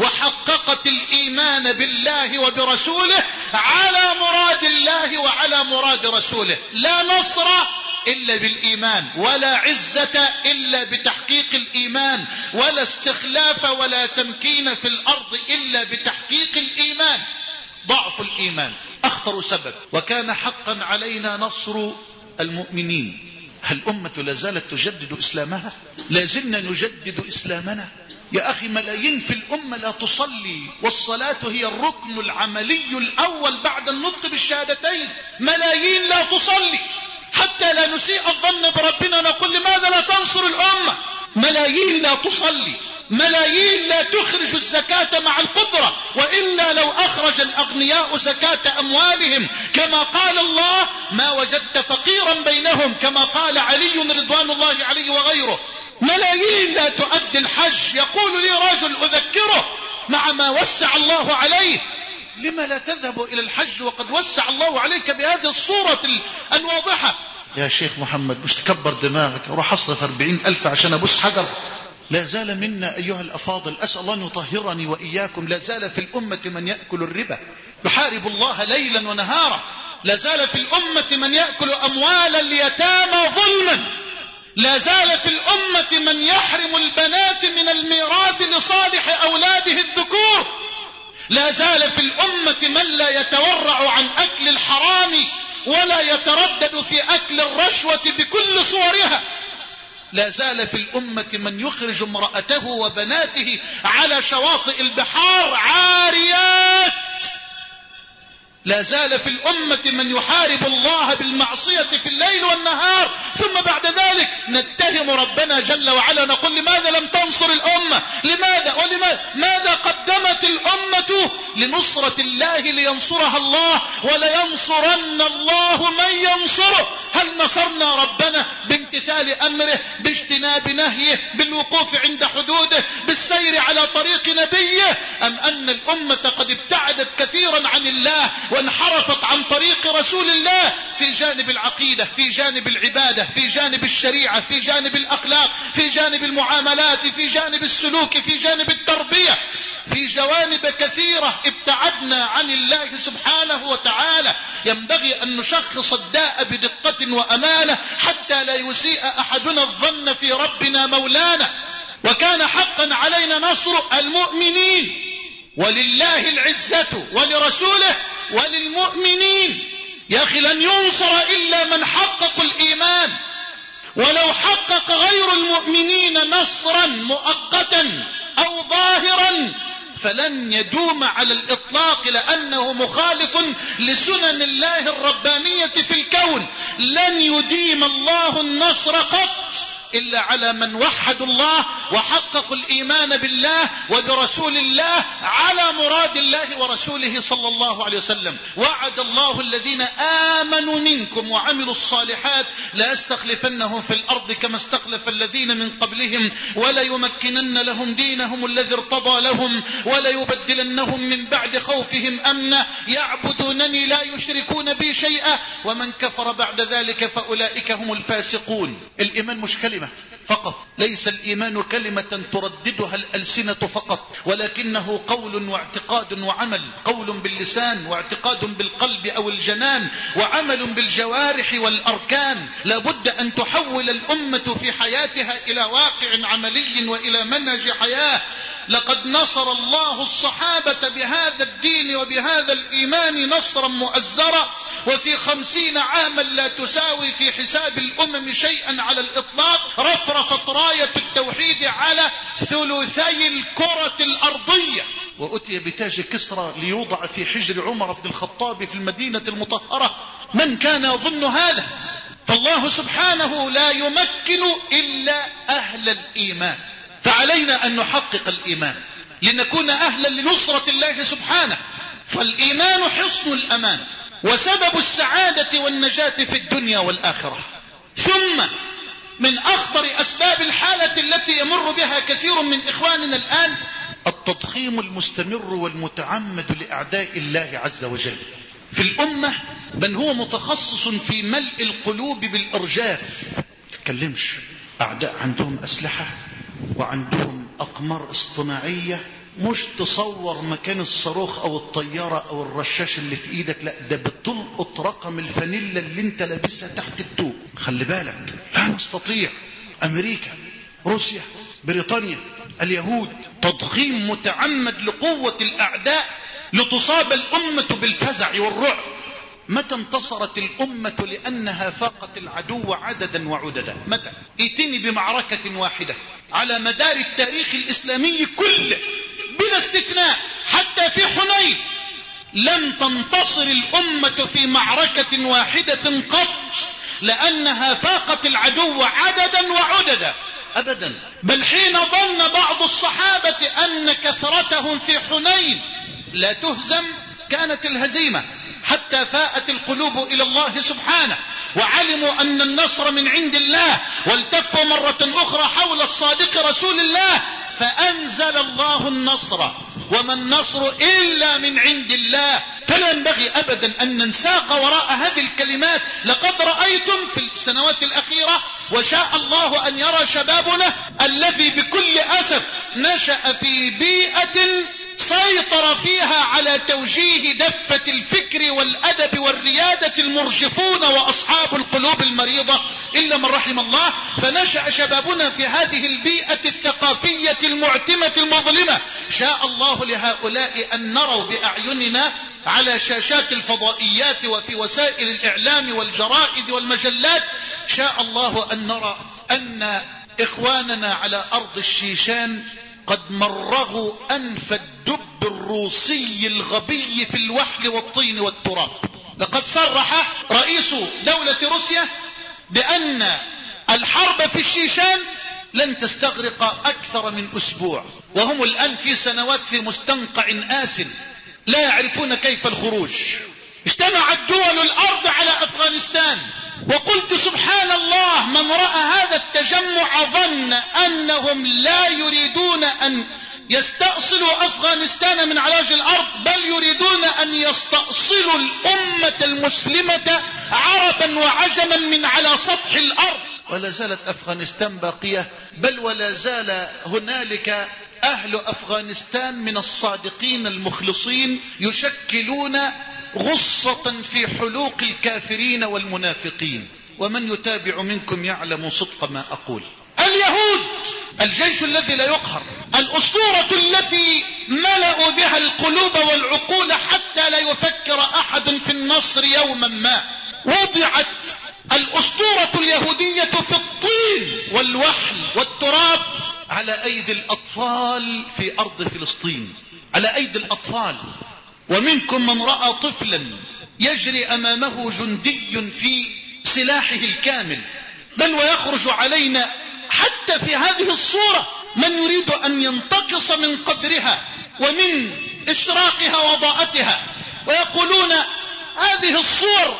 وحققت الإيمان بالله وبرسوله على مراد الله وعلى مراد رسوله. لا نصر إلا بالإيمان، ولا عزة إلا بتحقيق الإيمان، ولا استخلاف ولا تمكين في الأرض إلا بتحقيق الإيمان. ضعف الإيمان أخطر سبب، وكان حقا علينا نصر المؤمنين. هل الأمة لازالت تجدد إسلامها؟ لازلنا نجدد إسلامنا. يا أخي، ملايين في الأمة لا تصلي، والصلاة هي الركن العملي الأول بعد النطق بالشهادتين. ملايين لا تصلي. حتى لا نسيء الظن بربنا نقول: لماذا لا تنصر الأمة؟ ملايين لا تصلي، ملايين لا تخرج الزكاة مع القدرة، وإلا لو أخرج الأغنياء زكاة أموالهم كما قال الله ما وجدت فقيرا بينهم، كما قال علي رضوان الله عليه وغيره. ملايين لا تؤدي الحج. يقول لي رجل أذكره مع ما وسع الله عليه: لما لا تذهب إلى الحج وقد وسع الله عليك بهذه الصورة الواضحة؟ يا شيخ محمد، مش تكبر دماغك، أروح أصرف أربعين ألف عشان أبوس حجر؟ لا زال منا أيها الأفاضل، أسأل الله أن يطهرني وإياكم، لا زال في الأمة من يأكل الربا يحارب الله ليلا ونهارا. لا زال في الأمة من يأكل أموال اليتامى ظلما. لا زال في الأمة من يحرم البنات من الميراث لصالح أولاده الذكور. لا زال في الأمة من لا يتورع عن أكل الحرام ولا يتردد في أكل الرشوة بكل صورها. لا زال في الأمة من يخرج امرأته وبناته على شواطئ البحار عاريات. لا زال في الأمة من يحارب الله بالمعصية في الليل والنهار، ثم بعد ذلك نتهم ربنا جل وعلا نقول: لماذا لم تنصر الأمة؟ لماذا ولماذا؟ ماذا قدمت الأمة لنصرة الله لينصرها الله؟ ولينصرن الله من ينصره. هل نصرنا ربنا بامتثال أمره، باجتناب نهيه، بالوقوف عند حدوده، بالسير على طريق نبيه، أم أن الأمة قد ابتعدت كثيرا عن الله وانحرفت عن طريق رسول الله في جانب العقيدة، في جانب العبادة، في جانب الشريعة، في جانب الأخلاق، في جانب المعاملات، في جانب السلوك، في جانب التربية، في جوانب كثيرة ابتعدنا عن الله سبحانه وتعالى. ينبغي أن نشخص الداء بدقة وأمانة حتى لا يسيء أحدنا الظن في ربنا مولانا. وكان حقا علينا نصر المؤمنين، ولله العزة ولرسوله وللمؤمنين. يا أخي، لن ينصر إلا من حقق الإيمان. ولو حقق غير المؤمنين نصرا مؤقتا أو ظاهرا فلن يدوم على الإطلاق، لأنه مخالف لسنن الله الربانية في الكون. لن يديم الله النصر قط إلا على من وحدوا الله وحققوا الإيمان بالله وبرسول الله على مراد الله ورسوله صلى الله عليه وسلم. وعد الله الذين آمنوا منكم وعملوا الصالحات ليستخلفنهم في الأرض كما استخلف الذين من قبلهم وليمكنن لهم دينهم الذي ارتضى لهم وليبدلنهم من بعد خوفهم أمنا يعبدونني لا يشركون بي شيئا ومن كفر بعد ذلك فأولئك هم الفاسقون. الإيمان مش كلمة فقط، ليس الإيمان كلمة ترددها الألسنة فقط، ولكنه قول واعتقاد وعمل، قول باللسان واعتقاد بالقلب أو الجنان وعمل بالجوارح والأركان. لابد أن تحول الأمة في حياتها إلى واقع عملي وإلى منهج حياة. لقد نصر الله الصحابة بهذا الدين وبهذا الإيمان نصرا مؤزرا، وفي خمسين عاما لا تساوي في حساب الأمم شيئا على الإطلاق رفرفت راية التوحيد على ثلثي الكرة الأرضية، وأتي بتاج كسرى ليوضع في حجر عمر بن الخطاب في المدينة المطهرة. من كان يظن هذا؟ فالله سبحانه لا يمكن إلا أهل الإيمان، فعلينا أن نحقق الإيمان لنكون أهلا لنصرة الله سبحانه. فالإيمان حصن الأمان وسبب السعادة والنجاة في الدنيا والآخرة. ثم من أخطر أسباب الحالة التي يمر بها كثير من إخواننا الآن التضخيم المستمر والمتعمد لأعداء الله عز وجل في الأمة. من هو متخصص في ملء القلوب بالإرجاف تكلمش. أعداء عندهم أسلحة وعندهم أقمار اصطناعية، مش تصور مكان الصاروخ أو الطيارة أو الرشاش اللي في إيدك، لا ده بتلقط رقم الفانيلا اللي انت لابسها تحت التوب. خلي بالك، لا نستطيع. أمريكا، روسيا، بريطانيا، اليهود، تضخيم متعمد لقوة الأعداء لتصاب الأمة بالفزع والرعب. متى انتصرت الأمة لأنها فاقت العدو عددا وعددا؟ متى؟ ائتني بمعركة واحدة على مدار التاريخ الإسلامي كله بلا استثناء حتى في حنين لم تنتصر الأمة في معركة واحدة قط لأنها فاقت العدو عددا وعددا أبدا. بل حين ظن بعض الصحابة أن كثرتهم في حنين لا تهزم كانت الهزيمة، حتى فاءت القلوب إلى الله سبحانه وعلموا أن النصر من عند الله، والتفوا مرة أخرى حول الصادق رسول الله فأنزل الله النصر، وما النصر إلا من عند الله. فلا ينبغي أبدا أن ننساق وراء هذه الكلمات. لقد رأيتم في السنوات الأخيرة وشاء الله أن يرى شبابنا الذي بكل أسف نشأ في بيئة سيطر فيها على توجيه دفة الفكر والأدب والريادة المرجفون وأصحاب القلوب المريضة إلا من رحم الله. فنشأ شبابنا في هذه البيئة الثقافية المعتمة المظلمة. شاء الله لهؤلاء أن نروا بأعيننا على شاشات الفضائيات وفي وسائل الإعلام والجرائد والمجلات، شاء الله أن نرى أن إخواننا على أرض الشيشان قد مرغوا أنف الدب الروسي الغبي في الوحل والطين والتراب. لقد صرح رئيس دولة روسيا بأن الحرب في الشيشان لن تستغرق أكثر من أسبوع، وهم الآن في سنوات في مستنقع آسن لا يعرفون كيف الخروج. اجتمعت دول الأرض على أفغانستان، وقلت سبحان الله، من رأى هذا التجمع ظن أنهم لا يريدون أن يستأصلوا أفغانستان من على وجه الأرض، بل يريدون أن يستأصلوا الأمة المسلمة عربا وعجما من على سطح الأرض. ولا زالت أفغانستان باقية، بل ولا زال هنالك أهل أفغانستان من الصادقين المخلصين يشكلون غصة في حلوق الكافرين والمنافقين. ومن يتابع منكم يعلم صدق ما أقول. اليهود، الجيش الذي لا يقهر، الأسطورة التي ملأوا بها القلوب والعقول حتى لا يفكر أحد في النصر يوما ما. وضعت الأسطورة اليهودية في الطين والوحل والتراب على أيدي الأطفال في أرض فلسطين، على أيدي الأطفال. ومنكم من رأى طفلا يجري أمامه جندي في سلاحه الكامل، بل ويخرج علينا حتى في هذه الصورة من يريد أن ينتقص من قدرها ومن إشراقها وضاءتها، ويقولون هذه الصور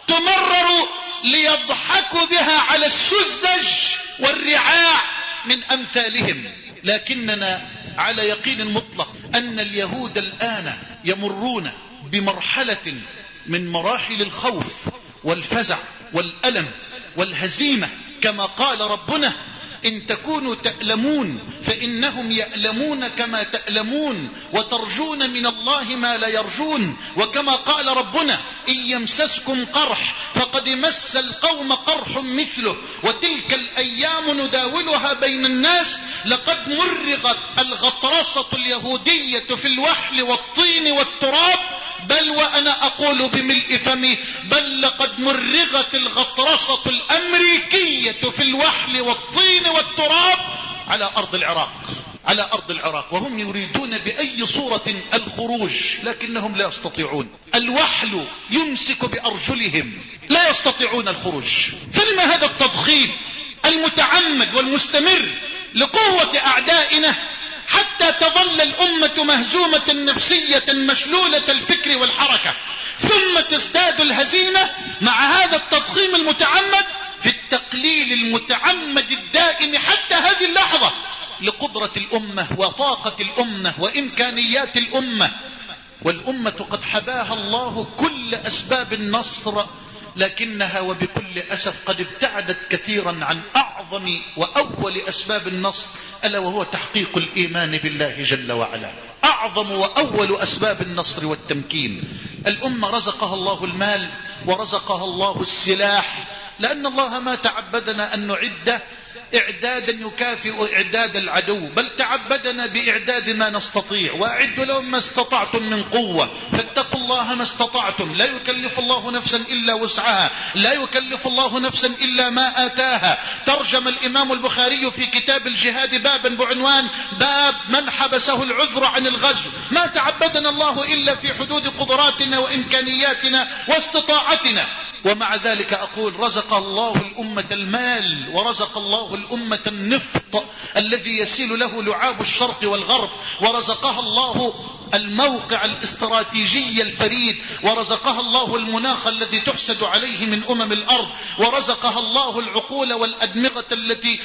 تمرر ليضحكوا بها على السذج والرعاع من أمثالهم. لكننا على يقين مطلق أن اليهود الآن يمرون بمرحلة من مراحل الخوف والفزع والألم والهزيمة، كما قال ربنا إن تكونوا تألمون فإنهم يألمون كما تألمون وترجون من الله ما لا يرجون. وكما قال ربنا إن يمسسكم قرح فقد مس القوم قرح مثله وتلك الأيام نداولها بين الناس لقد مرغت الغطرسة اليهودية في الوحل والطين والتراب، بل وأنا أقول بملء فمي بل لقد مرغت الغطرسة الأمريكية في الوحل والطين والتراب على أرض العراق، على أرض العراق، وهم يريدون بأي صورة الخروج لكنهم لا يستطيعون. الوحل يمسك بأرجلهم، لا يستطيعون الخروج. فلما هذا التضخيم المتعمد والمستمر لقوة أعدائنا حتى تظل الأمة مهزومة نفسية مشلولة الفكر والحركة، ثم تزداد الهزيمة مع هذا التضخيم المتعمد في التقليل المتعمد الدائم حتى هذه اللحظة لقدرة الأمة وطاقة الأمة وإمكانيات الأمة. والأمة قد حباها الله كل أسباب النصر، لكنها وبكل أسف قد ابتعدت كثيرا عن أعظم وأول أسباب النصر، ألا وهو تحقيق الإيمان بالله جل وعلا. أعظم وأول أسباب النصر والتمكين. الأمة رزقها الله المال ورزقها الله السلاح، لأن الله ما تعبدنا أن نعد إعدادا يكافئ إعداد العدو، بل تعبدنا بإعداد ما نستطيع. وأعدوا لهم ما استطعتم من قوة فاتقوا الله ما استطعتم، لا يكلف الله نفسا إلا وسعها، لا يكلف الله نفسا إلا ما آتاها. ترجم الإمام البخاري في كتاب الجهاد بابا بعنوان باب من حبسه العذر عن الغزو. ما تعبدنا الله إلا في حدود قدراتنا وإمكانياتنا واستطاعتنا، ومع ذلك أقول رزق الله الأمة المال ورزق الله الأمة النفط الذي يسيل له لعاب الشرق والغرب، ورزقها الله الموقع الاستراتيجي الفريد، ورزقها الله المناخ الذي تحسد عليه من أمم الأرض، ورزقها الله العقول والأدمغة التي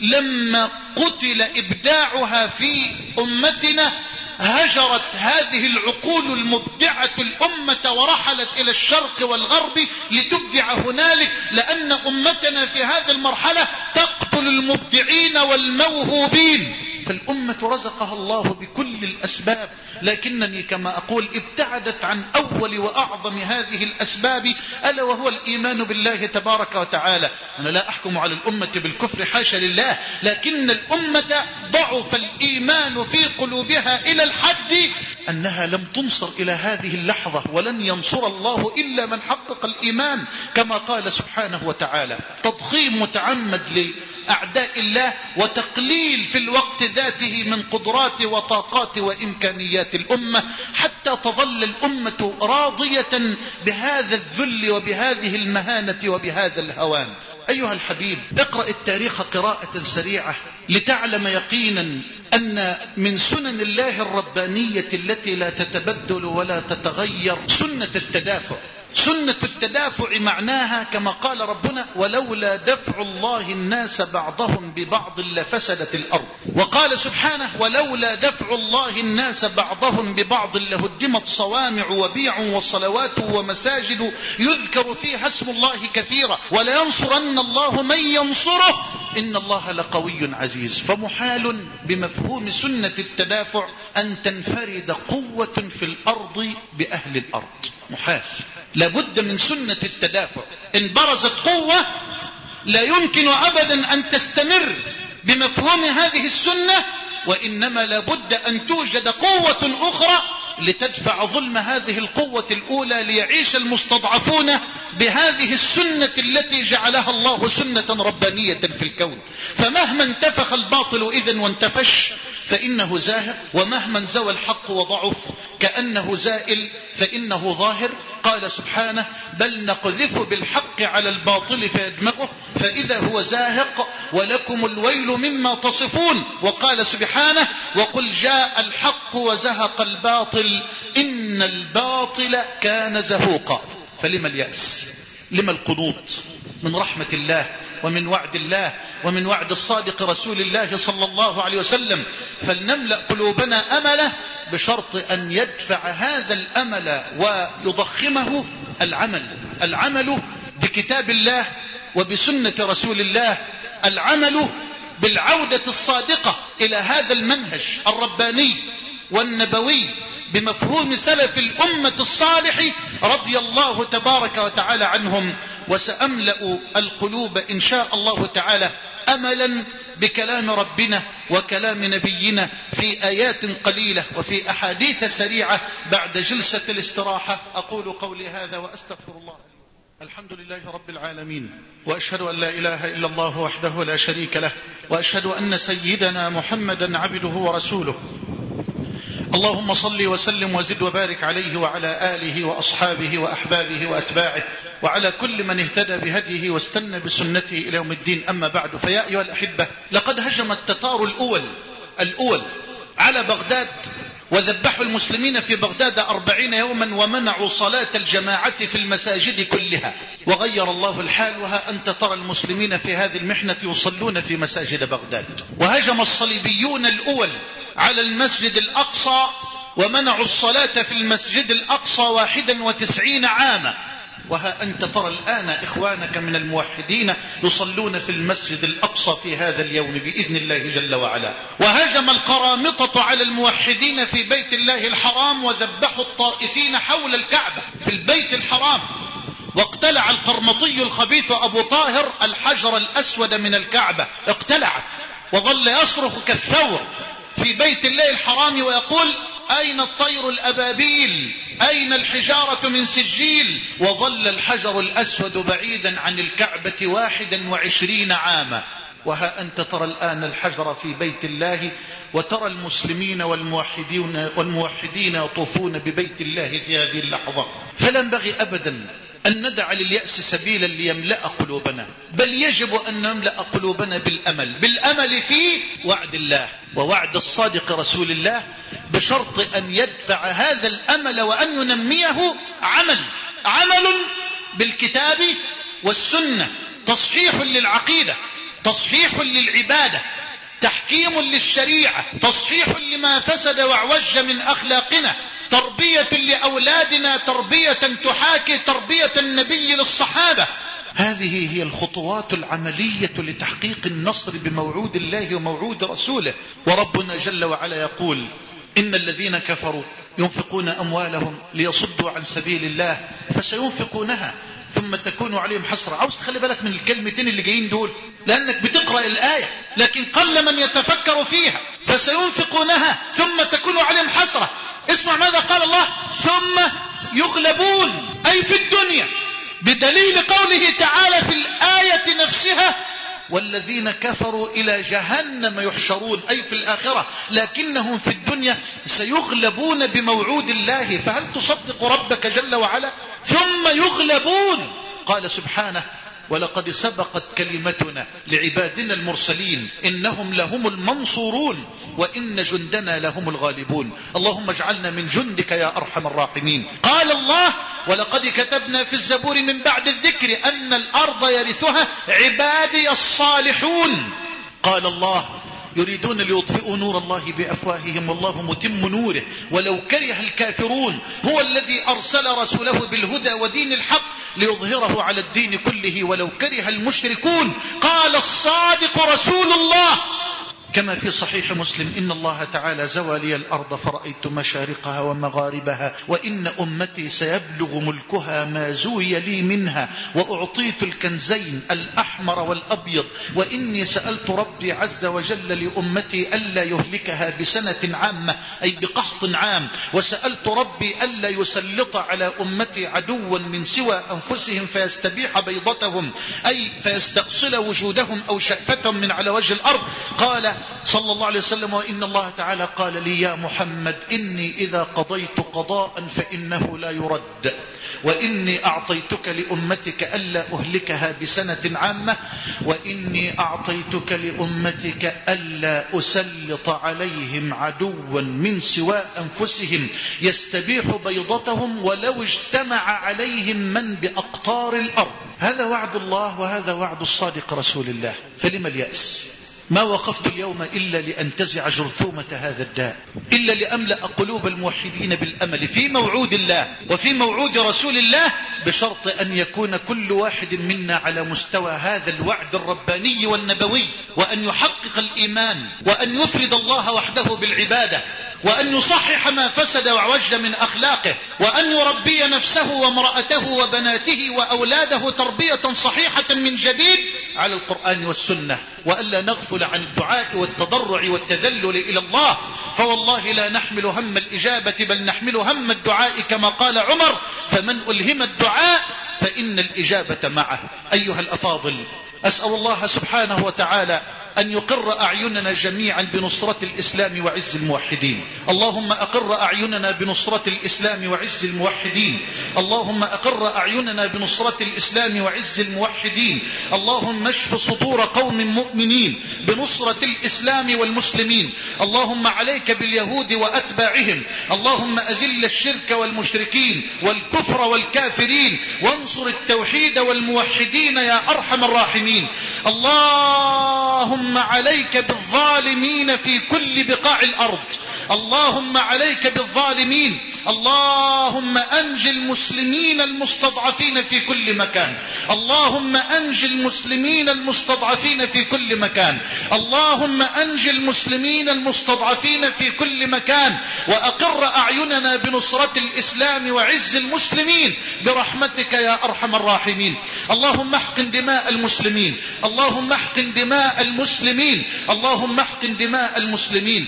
لما قتل إبداعها في أمتنا هجرت هذه العقول المبدعة الأمة ورحلت إلى الشرق والغرب لتبدع هنالك، لأن أمتنا في هذه المرحلة تقتل المبدعين والموهوبين. فالأمة رزقها الله بكل الأسباب، لكنني كما أقول ابتعدت عن أول وأعظم هذه الأسباب، ألا وهو الإيمان بالله تبارك وتعالى. أنا لا أحكم على الأمة بالكفر حاشا لله، لكن الأمة ضعف الإيمان في قلوبها إلى الحد أنها لم تنصر إلى هذه اللحظة، ولن ينصر الله إلا من حقق الإيمان، كما قال سبحانه وتعالى. تضخيم متعمد لأعداء الله وتقليل في الوقت ذاته من قدرات وطاقات وإمكانيات الأمة، حتى تظل الأمة راضية بهذا الذل وبهذه المهانة وبهذا الهوان. أيها الحبيب، اقرأ التاريخ قراءة سريعة لتعلم يقينا أن من سنن الله الربانية التي لا تتبدل ولا تتغير سنة التدافع. سنة التدافع معناها كما قال ربنا ولولا دفع الله الناس بعضهم ببعض لفسدت الأرض، وقال سبحانه ولولا دفع الله الناس بعضهم ببعض لهدمت صوامع وبيع وصلوات ومساجد يذكر فيها اسم الله كثيرا ولينصرن الله من ينصره إن الله لقوي عزيز. فمحال بمفهوم سنة التدافع أن تنفرد قوة في الأرض بأهل الأرض، محال. لابد من سنة التدافع. إن برزت قوة لا يمكن أبدا أن تستمر بمفهوم هذه السنة، وإنما لابد أن توجد قوة أخرى لتدفع ظلم هذه القوة الأولى، ليعيش المستضعفون بهذه السنة التي جعلها الله سنة ربانية في الكون. فمهما انتفخ الباطل إذن وانتفش فإنه زاهق، ومهما انزوى الحق وضعف كأنه زائل فإنه ظاهر. قال سبحانه: بل نقذف بالحق على الباطل فيدمغه فإذا هو زاهق ولكم الويل مما تصفون. وقال سبحانه: وقل جاء الحق وزهق الباطل إن الباطل كان زهوقا. فلما اليأس؟ لما القنوط من رحمة الله ومن وعد الله ومن وعد الصادق رسول الله صلى الله عليه وسلم؟ فلنملأ قلوبنا أمله بشرط أن يدفع هذا الأمل ويضخمه العمل. العمل بكتاب الله وبسنة رسول الله، العمل بالعودة الصادقة إلى هذا المنهج الرباني والنبوي بمفهوم سلف الأمة الصالح رضي الله تبارك وتعالى عنهم. وسأملأ القلوب إن شاء الله تعالى أملا بكلام ربنا وكلام نبينا في آيات قليلة وفي أحاديث سريعة بعد جلسة الاستراحة. أقول قولي هذا وأستغفر الله. الحمد لله رب العالمين، وأشهد أن لا إله إلا الله وحده لا شريك له، وأشهد أن سيدنا محمدا عبده ورسوله. اللهم صل وسلم وزد وبارك عليه وعلى آله وأصحابه وأحبابه وأتباعه وعلى كل من اهتدى بهديه واستنى بسنته إلى يوم الدين. أما بعد، فيا أيها الأحبة، لقد هجم التتار الأول الأول على بغداد وذبحوا المسلمين في بغداد أربعين يوما ومنعوا صلاة الجماعة في المساجد كلها، وغير الله الحال، وها أنت ترى المسلمين في هذه المحنة يصلون في مساجد بغداد. وهجم الصليبيون الأول على المسجد الأقصى ومنعوا الصلاة في المسجد الأقصى واحدا وتسعين عاما، وها أنت ترى الآن إخوانك من الموحدين يصلون في المسجد الأقصى في هذا اليوم بإذن الله جل وعلا. وهجم القرامطة على الموحدين في بيت الله الحرام وذبحوا الطائفين حول الكعبة في البيت الحرام، واقتلع القرمطي الخبيث أبو طاهر الحجر الأسود من الكعبة، اقتلعه وظل يصرخ كالثور في بيت الله الحرام ويقول: أين الطير الأبابيل؟ أين الحجارة من سجيل؟ وظل الحجر الأسود بعيدا عن الكعبة واحدا وعشرين عاما. وها أنت ترى الآن الحجر في بيت الله، وترى المسلمين والموحدين, والموحدين يطوفون ببيت الله في هذه اللحظة. فلا ينبغي أبدا أن ندع لليأس سبيلا ليملأ قلوبنا، بل يجب أن نملأ قلوبنا بالأمل بالأمل في وعد الله ووعد الصادق رسول الله، بشرط أن يدفع هذا الأمل وأن ينميه عمل عمل بالكتاب والسنة، تصحيح للعقيدة، تصحيح للعبادة، تحكيم للشريعة، تصحيح لما فسد واعوج من أخلاقنا، تربية لأولادنا تربية تحاكي تربية النبي للصحابة. هذه هي الخطوات العملية لتحقيق النصر بموعود الله وموعود رسوله. وربنا جل وعلا يقول: إن الذين كفروا ينفقون أموالهم ليصدوا عن سبيل الله فسينفقونها ثم تكون عليهم حسرة. عاوز تخلي بالك من الكلمتين اللي جايين دول، لأنك بتقرأ الآية لكن قل من يتفكر فيها. فسينفقونها ثم تكون عليهم حسرة. اسمع ماذا قال الله: ثم يغلبون، أي في الدنيا، بدليل قوله تعالى في الآية نفسها: والذين كفروا إلى جهنم يحشرون، أي في الآخرة، لكنهم في الدنيا سيغلبون بموعود الله. فهل تصدق ربك جل وعلا؟ ثم يغلبون. قال سبحانه: ولقد سبقت كلمتنا لعبادنا المرسلين إنهم لهم المنصورون وإن جندنا لهم الغالبون. اللهم اجعلنا من جندك يا أرحم الراحمين. قال الله: ولقد كتبنا في الزبور من بعد الذكر أن الأرض يرثها عبادي الصالحون. قال الله: يريدون ليطفئوا نور الله بأفواههم والله متم نوره ولو كره الكافرون. هو الذي أرسل رسوله بالهدى ودين الحق ليظهره على الدين كله ولو كره المشركون. قال الصادق رسول الله: كما في صحيح مسلم: إن الله تعالى زوى لي الأرض فرأيت مشارقها ومغاربها، وإن أمتي سيبلغ ملكها ما زوي لي منها، وأعطيت الكنزين الأحمر والأبيض، وإني سألت ربي عز وجل لأمتي ألا يهلكها بسنة عامة أي بقحط عام، وسألت ربي ألا يسلط على أمتي عدوا من سوى أنفسهم فيستبيح بيضتهم أي فيستأصل وجودهم أو شأفتهم من على وجه الأرض. قال صلى الله عليه وسلم: وإن الله تعالى قال لي يا محمد إني إذا قضيت قضاء فإنه لا يرد، وإني أعطيتك لأمتك ألا أهلكها بسنة عامة، وإني أعطيتك لأمتك ألا أسلط عليهم عدوا من سواء أنفسهم يستبيح بيضتهم ولو اجتمع عليهم من بأقطار الأرض. هذا وعد الله وهذا وعد الصادق رسول الله، فلما اليأس؟ ما وقفت اليوم إلا لأنتزع جرثومة هذا الداء، إلا لأملأ قلوب الموحدين بالأمل في موعود الله وفي موعود رسول الله، بشرط أن يكون كل واحد منا على مستوى هذا الوعد الرباني والنبوي، وأن يحقق الإيمان، وأن يفرد الله وحده بالعبادة، وأن يصحح ما فسد وعوج من أخلاقه، وأن يربي نفسه وامرأته وبناته وأولاده تربية صحيحة من جديد على القرآن والسنة، وألا نغفل عن الدعاء والتضرع والتذلل إلى الله، فوالله لا نحمل هم الإجابة بل نحمل هم الدعاء كما قال عمر: فمن ألهم الدعاء فإن الإجابة معه. أيها الأفاضل، أسأل الله سبحانه وتعالى أن يقر أعيننا جميعا بنصرة الإسلام وعز الموحدين. اللهم أقر أعيننا بنصرة الإسلام وعز الموحدين. اللهم أقر أعيننا بنصرة الإسلام وعز الموحدين. اللهم اشف صدور قوم مؤمنين بنصرة الإسلام والمسلمين. اللهم عليك باليهود وأتباعهم. اللهم أذل الشرك والمشركين والكفر والكافرين، وانصر التوحيد والموحدين يا أرحم الراحمين. اللهم اللهم عليك بالظالمين في كل بقاع الأرض. اللهم عليك بالظالمين. اللهم أنج المسلمين المستضعفين في كل مكان. اللهم أنج المسلمين المستضعفين في كل مكان. اللهم أنج المسلمين المستضعفين في كل مكان، وأقر أعيننا بنصرة الإسلام وعز المسلمين برحمتك يا أرحم الراحمين. اللهم احقن دماء المسلمين. اللهم احقن دماء المسلمين. اللهم احقن دماء المسلمين.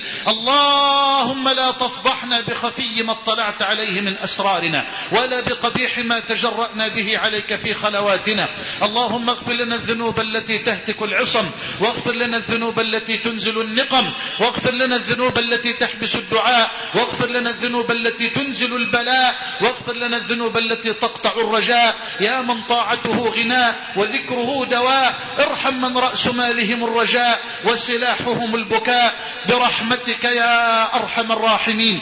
اللهم لا تفضحنا بخفي ما اطلعت عليه من أسرارنا، ولا بقبيح ما تجرأنا به عليك في خلواتنا. اللهم اغفر لنا الذنوب التي تهتك العصم، واغفر لنا الذنوب التي تنزل النقم، واغفر لنا الذنوب التي تحبس الدعاء، واغفر لنا الذنوب التي تنزل البلاء، واغفر لنا الذنوب التي تقطع الرجاء. يا من طاعته غناء وذكره دواء، ارحم من رأس مالهم الرجاء وسلاحهم البكاء برحمتك يا أرحم الراحمين.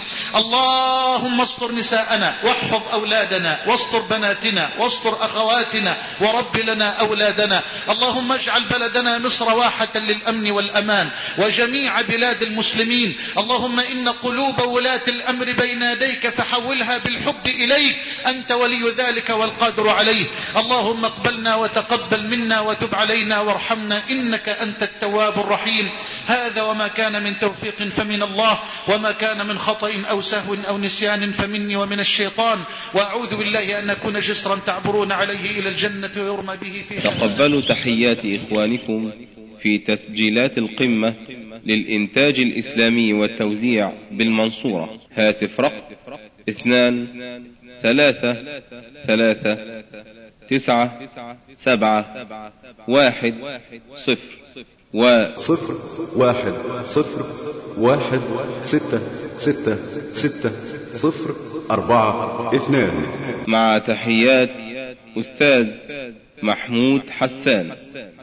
اللهم استر نساءنا واحفظ أولادنا واستر بناتنا واستر أخواتنا ورب لنا أولادنا. اللهم اجعل بلدنا مصر واحة للأمن والأمان وجميع بلاد المسلمين. اللهم إن قلوب ولاة الأمر بين يديك فحولها بالحب إليك، أنت ولي ذلك والقادر عليه. اللهم اقبلنا وتقبل منا وتب علينا وارحمنا إنك أنت التواب الرحيم. هذا وما كان من توفيق فمن الله، وما كان من خطأ أو سهو أو نسيان فمني ومن الشيطان، وأعوذ بالله أن أكون جسرا تعبرون عليه إلى الجنة ويرمى به في جنة. تقبلوا تحيات إخوانكم في تسجيلات القمة للإنتاج الإسلامي والتوزيع بالمنصورة. هاتف رقم اثنان ثلاثة ثلاثة تسعة سبعة واحد صفر وصفر واحد صفر واحد ستة ستة ستة صفر أربعة اثنان. مع تحيات أستاذ محمود حسان.